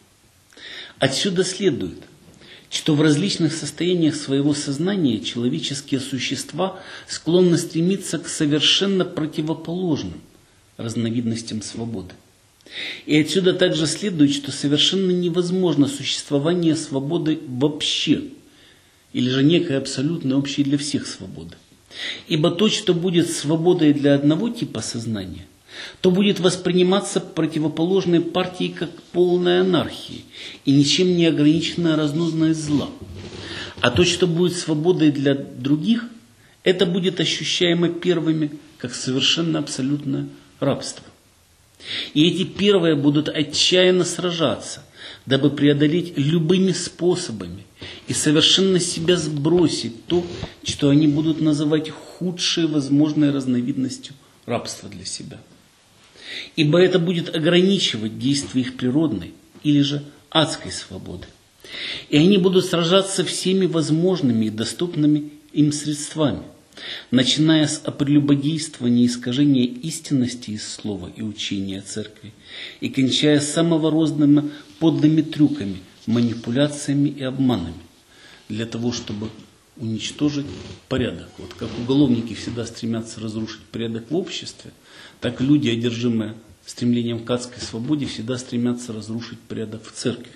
Отсюда следует, что в различных состояниях своего сознания человеческие существа склонны стремиться к совершенно противоположным разновидностям свободы. И отсюда также следует, что совершенно невозможно существование свободы вообще, или же некой абсолютной общей для всех свободы. Ибо то, что будет свободой для одного типа сознания, то будет восприниматься противоположной партией как полная анархия и ничем не ограниченная разнузность зла. А то, что будет свободой для других, это будет ощущаемо первыми как совершенно абсолютное рабство. И эти первые будут отчаянно сражаться, дабы преодолеть любыми способами и совершенно себя сбросить то, что они будут называть худшей возможной разновидностью рабства для себя. Ибо это будет ограничивать действие их природной или же адской свободы. И они будут сражаться всеми возможными и доступными им средствами, начиная с прелюбодействования и искажения истинности из слова и учения церкви, и кончая самого разными подлыми трюками, манипуляциями и обманами, для того, чтобы уничтожить порядок. Вот как уголовники всегда стремятся разрушить порядок в обществе, так люди, одержимые стремлением к адской свободе, всегда стремятся разрушить порядок в церкви.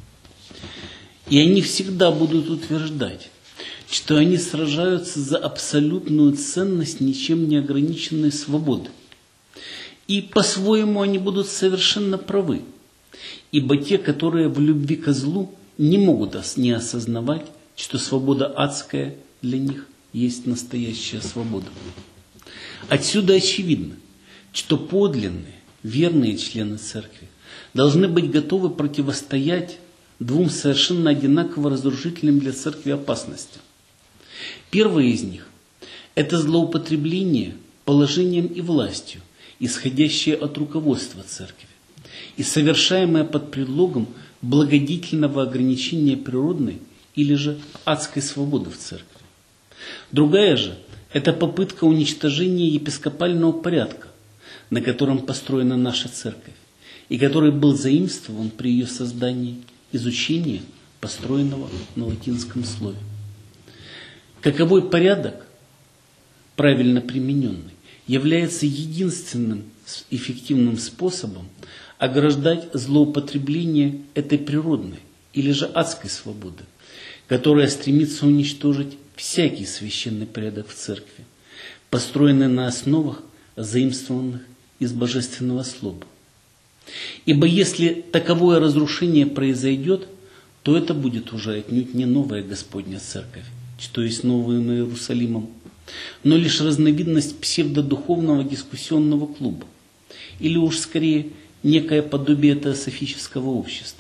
И они всегда будут утверждать, что они сражаются за абсолютную ценность ничем не ограниченной свободы. И по-своему они будут совершенно правы, ибо те, которые в любви ко злу, не могут не осознавать, что свобода адская для них есть настоящая свобода. Отсюда очевидно, что подлинные, верные члены церкви должны быть готовы противостоять двум совершенно одинаково разрушительным для церкви опасностям. Первое из них – это злоупотребление положением и властью, исходящее от руководства церкви, и совершаемое под предлогом благодетельного ограничения природной или же адской свободы в церкви. Другая же – это попытка уничтожения епископального порядка, на котором построена наша церковь, и который был заимствован при ее создании из учения, построенного на латинском слове. Каковой порядок, правильно примененный, является единственным эффективным способом ограждать злоупотребление этой природной или же адской свободы, которая стремится уничтожить всякий священный порядок в церкви, построенный на основах, заимствованных из божественного слова. Ибо если таковое разрушение произойдет, то это будет уже отнюдь не новая Господня Церковь, что есть новым Иерусалимом, но лишь разновидность псевдодуховного дискуссионного клуба, или уж скорее некое подобие теософического общества.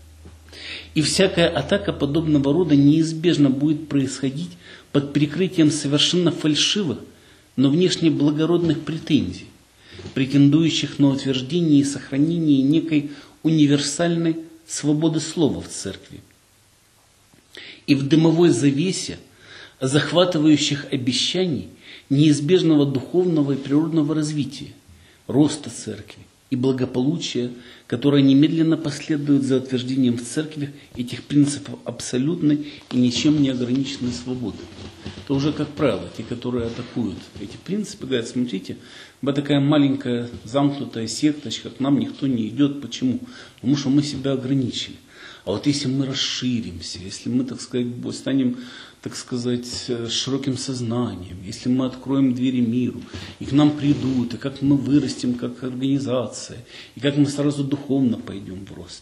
И всякая атака подобного рода неизбежно будет происходить под прикрытием совершенно фальшивых, но внешне благородных претензий, претендующих на утверждение и сохранение некой универсальной свободы слова в церкви. И в дымовой завесе захватывающих обещаний неизбежного духовного и природного развития, роста церкви и благополучия, которое немедленно последует за утверждением в церкви этих принципов абсолютной и ничем не ограниченной свободы. То уже, как правило, те, которые атакуют эти принципы, говорят: смотрите, мы такая маленькая замкнутая секточка, к нам никто не идет. Почему? Потому что мы себя ограничили. А вот если мы расширимся, если мы, так сказать, станем, так сказать, с широким сознанием, если мы откроем двери миру, и к нам придут, и как мы вырастем как организация, и как мы сразу духовно пойдем в рост.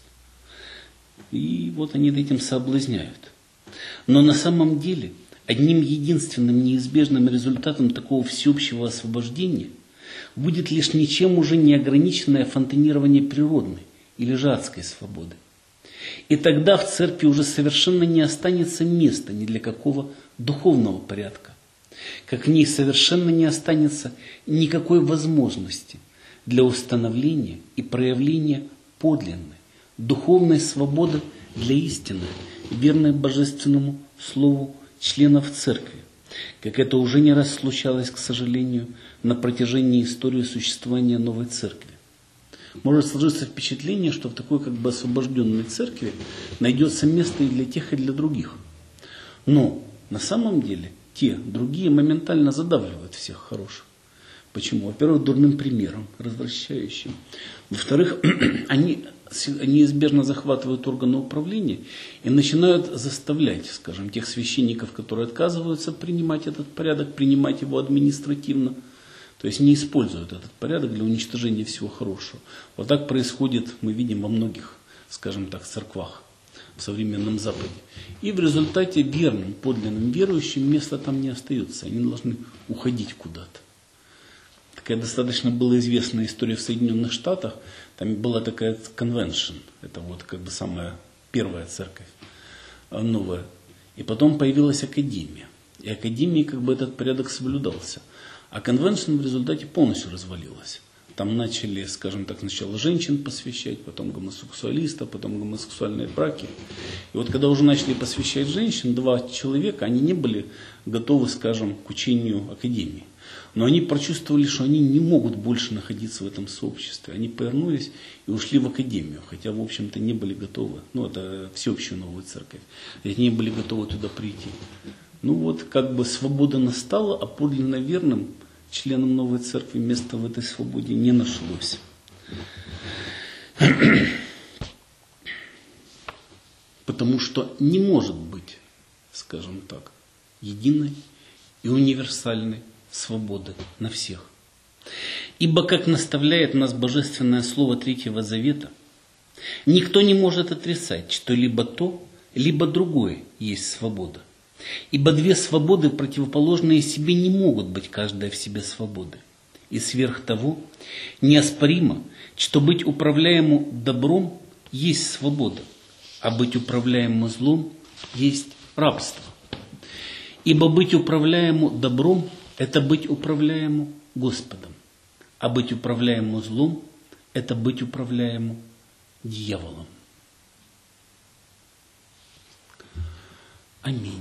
И вот они этим соблазняют. Но на самом деле одним единственным неизбежным результатом такого всеобщего освобождения будет лишь ничем уже не ограниченное фонтанирование природной или же адской свободы. И тогда в церкви уже совершенно не останется места ни для какого духовного порядка, как в ней совершенно не останется никакой возможности для установления и проявления подлинной, духовной свободы для истины, верной божественному слову членов церкви, как это уже не раз случалось, к сожалению, на протяжении истории существования новой церкви. Может сложиться впечатление, что в такой как бы освобожденной церкви найдется место и для тех, и для других. Но на самом деле те, другие моментально задавливают всех хороших. Почему? Во-первых, дурным примером, развращающим. Во-вторых, они неизбежно захватывают органы управления и начинают заставлять, скажем, тех священников, которые отказываются принимать этот порядок, принимать его административно, то есть не используют этот порядок для уничтожения всего хорошего. Вот так происходит, мы видим, во многих, скажем так, церквах в современном Западе. И в результате верным, подлинным верующим места там не остается. Они должны уходить куда-то. Такая достаточно была известная история в Соединенных Штатах. Там была такая конвеншн. Это вот как бы самая первая церковь, новая. И потом появилась академия. И академии как бы этот порядок соблюдался. А конвеншн в результате полностью развалилась. Там начали, скажем так, сначала женщин посвящать, потом гомосексуалистов, потом гомосексуальные браки. И вот когда уже начали посвящать женщин, два человека, они не были готовы, скажем, к учению академии. Но они прочувствовали, что они не могут больше находиться в этом сообществе. Они повернулись и ушли в академию, хотя, в общем-то, не были готовы. Ну, это всеобщую новую церковь. Они не были готовы туда прийти. Ну вот, как бы свобода настала, а подлинно верным членам новой церкви места в этой свободе не нашлось. Потому что не может быть, скажем так, единой и универсальной свободы на всех. Ибо, как наставляет нас Божественное Слово Третьего Завета, никто не может отрицать, что либо то, либо другое есть свобода. Ибо две свободы, противоположные себе, не могут быть каждая в себе свободой. И сверх того, неоспоримо, что быть управляемо добром есть свобода, а быть управляемо злом есть рабство. Ибо быть управляемо добром – это быть управляемо Господом, а быть управляемо злом – это быть управляемо дьяволом. Аминь.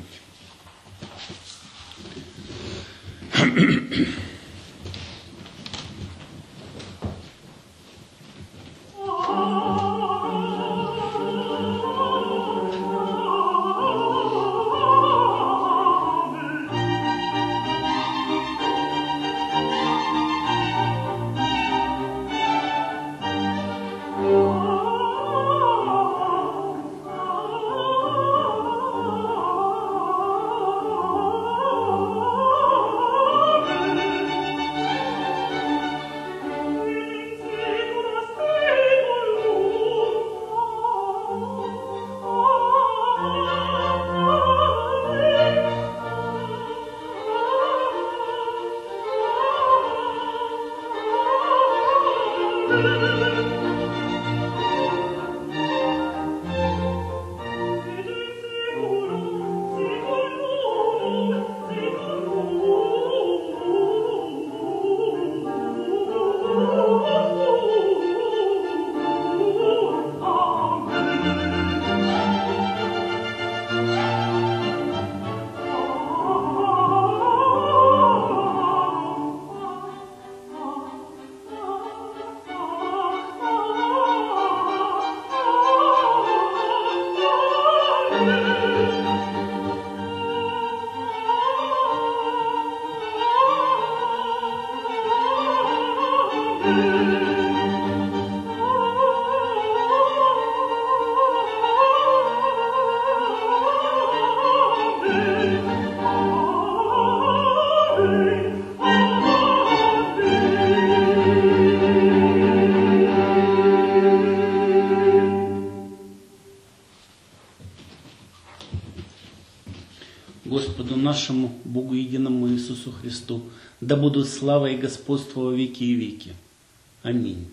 Господу нашему, Богу единому Иисусу Христу, да будут слава и господство во веки и веки. Аминь.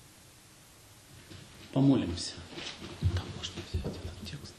Помолимся. Там можно взять этот текст.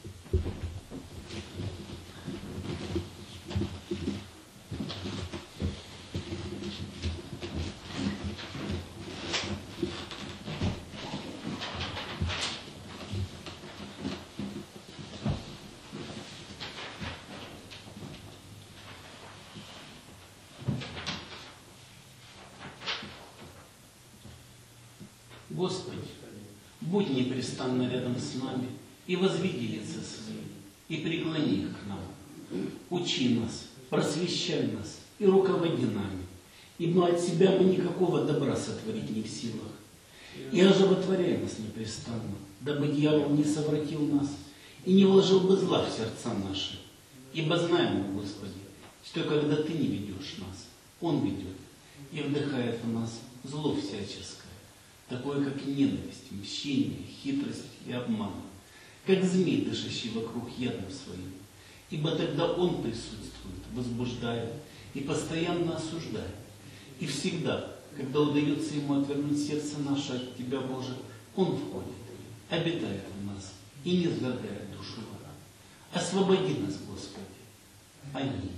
Господи, будь непрестанно рядом с нами и возведи лица свои, и преклони их к нам. Учи нас, просвещай нас и руководи нами, ибо от себя мы никакого добра сотворить не в силах. И оживотворяй нас непрестанно, дабы дьявол не совратил нас и не вложил бы зла в сердца наши. Ибо знаем мы, Господи, что когда Ты не ведешь нас, Он ведет и вдыхает в нас зло всяческое, такое как ненависть, мщение, хитрость и обман, как змей, дышащий вокруг ядом своим. Ибо тогда он присутствует, возбуждает и постоянно осуждает. И всегда, когда удается ему отвернуть сердце наше от Тебя, Боже, он входит, обитает в нас и не свергает душу врага. Освободи нас, Господи. Аминь.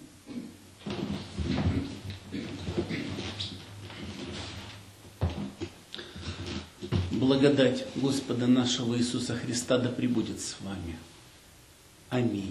Благодать Господа нашего Иисуса Христа да пребудет с вами. Аминь.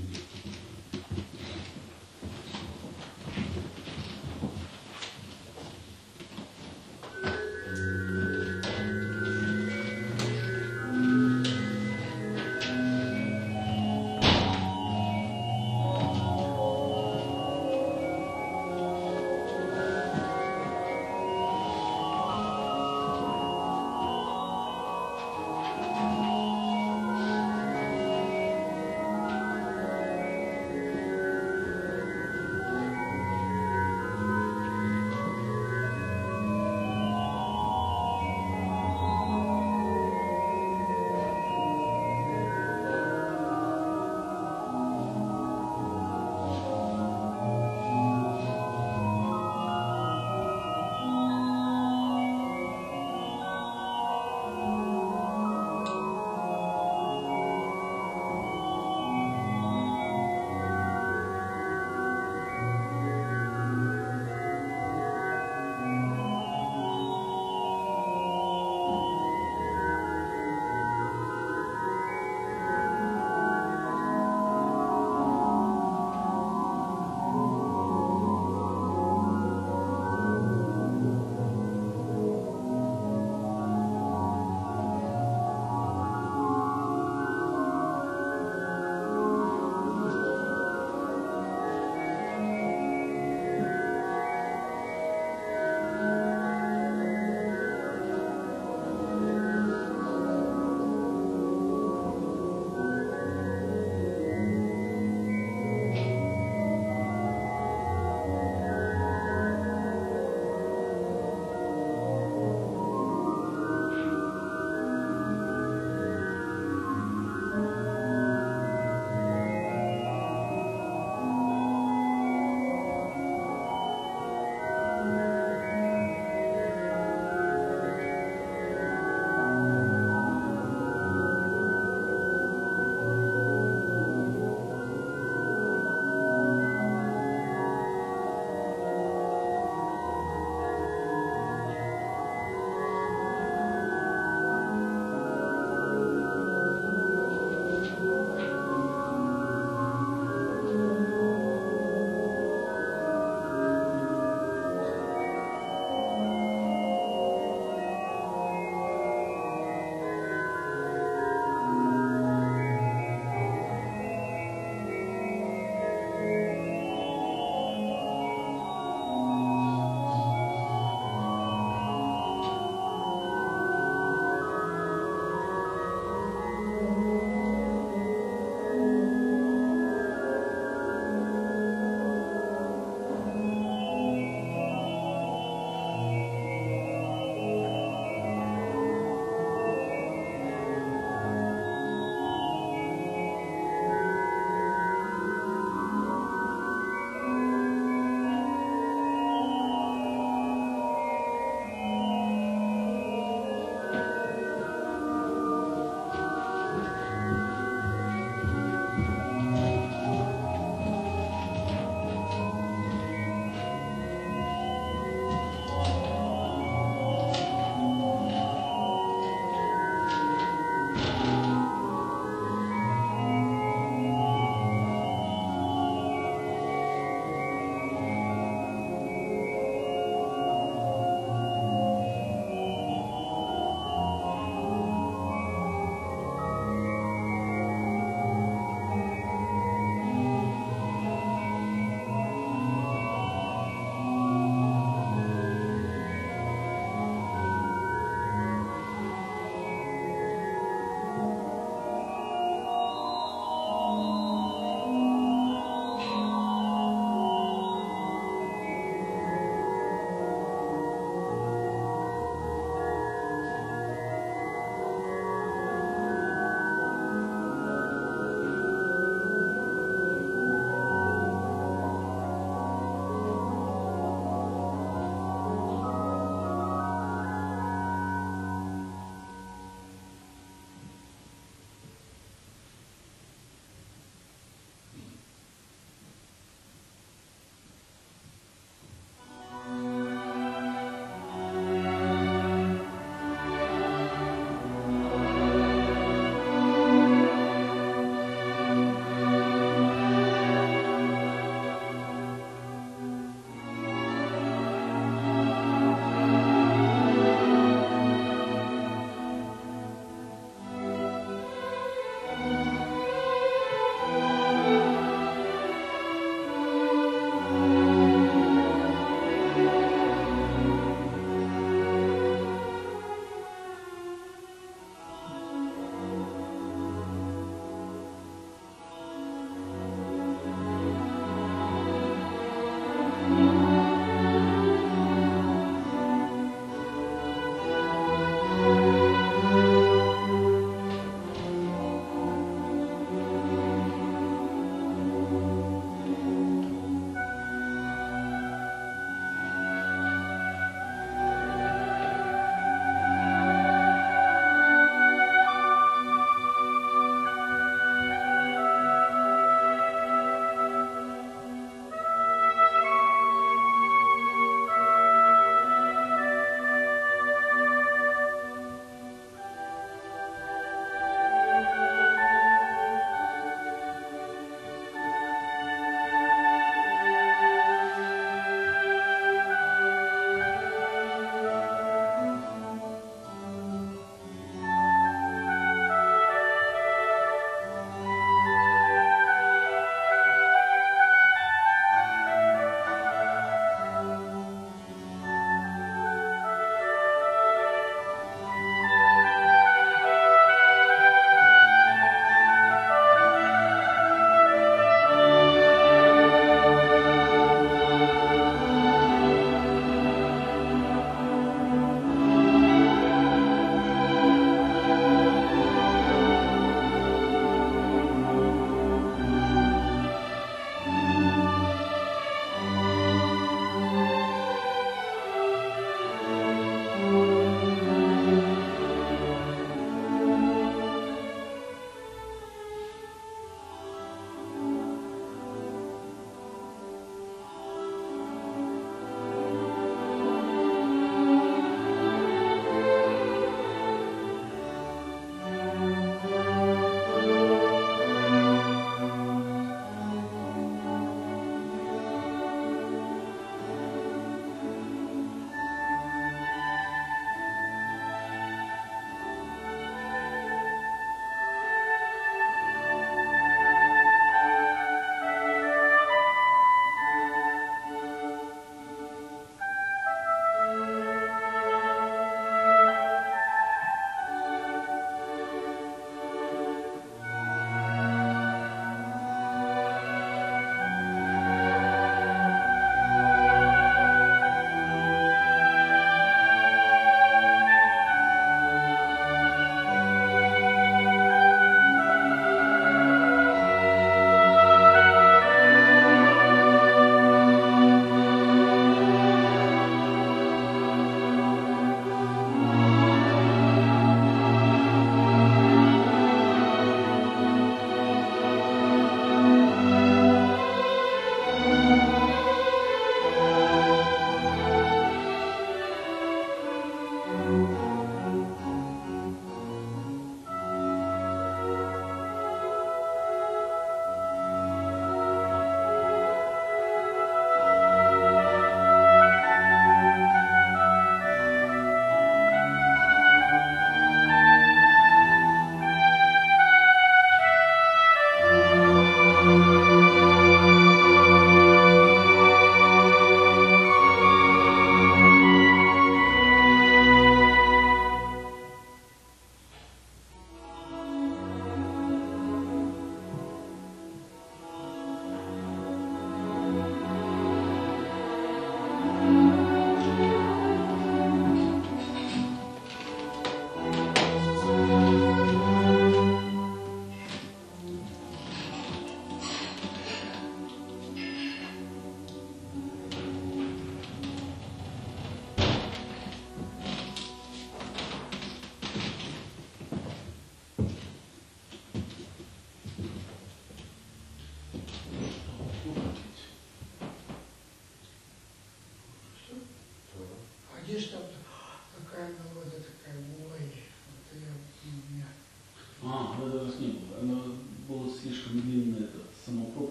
где что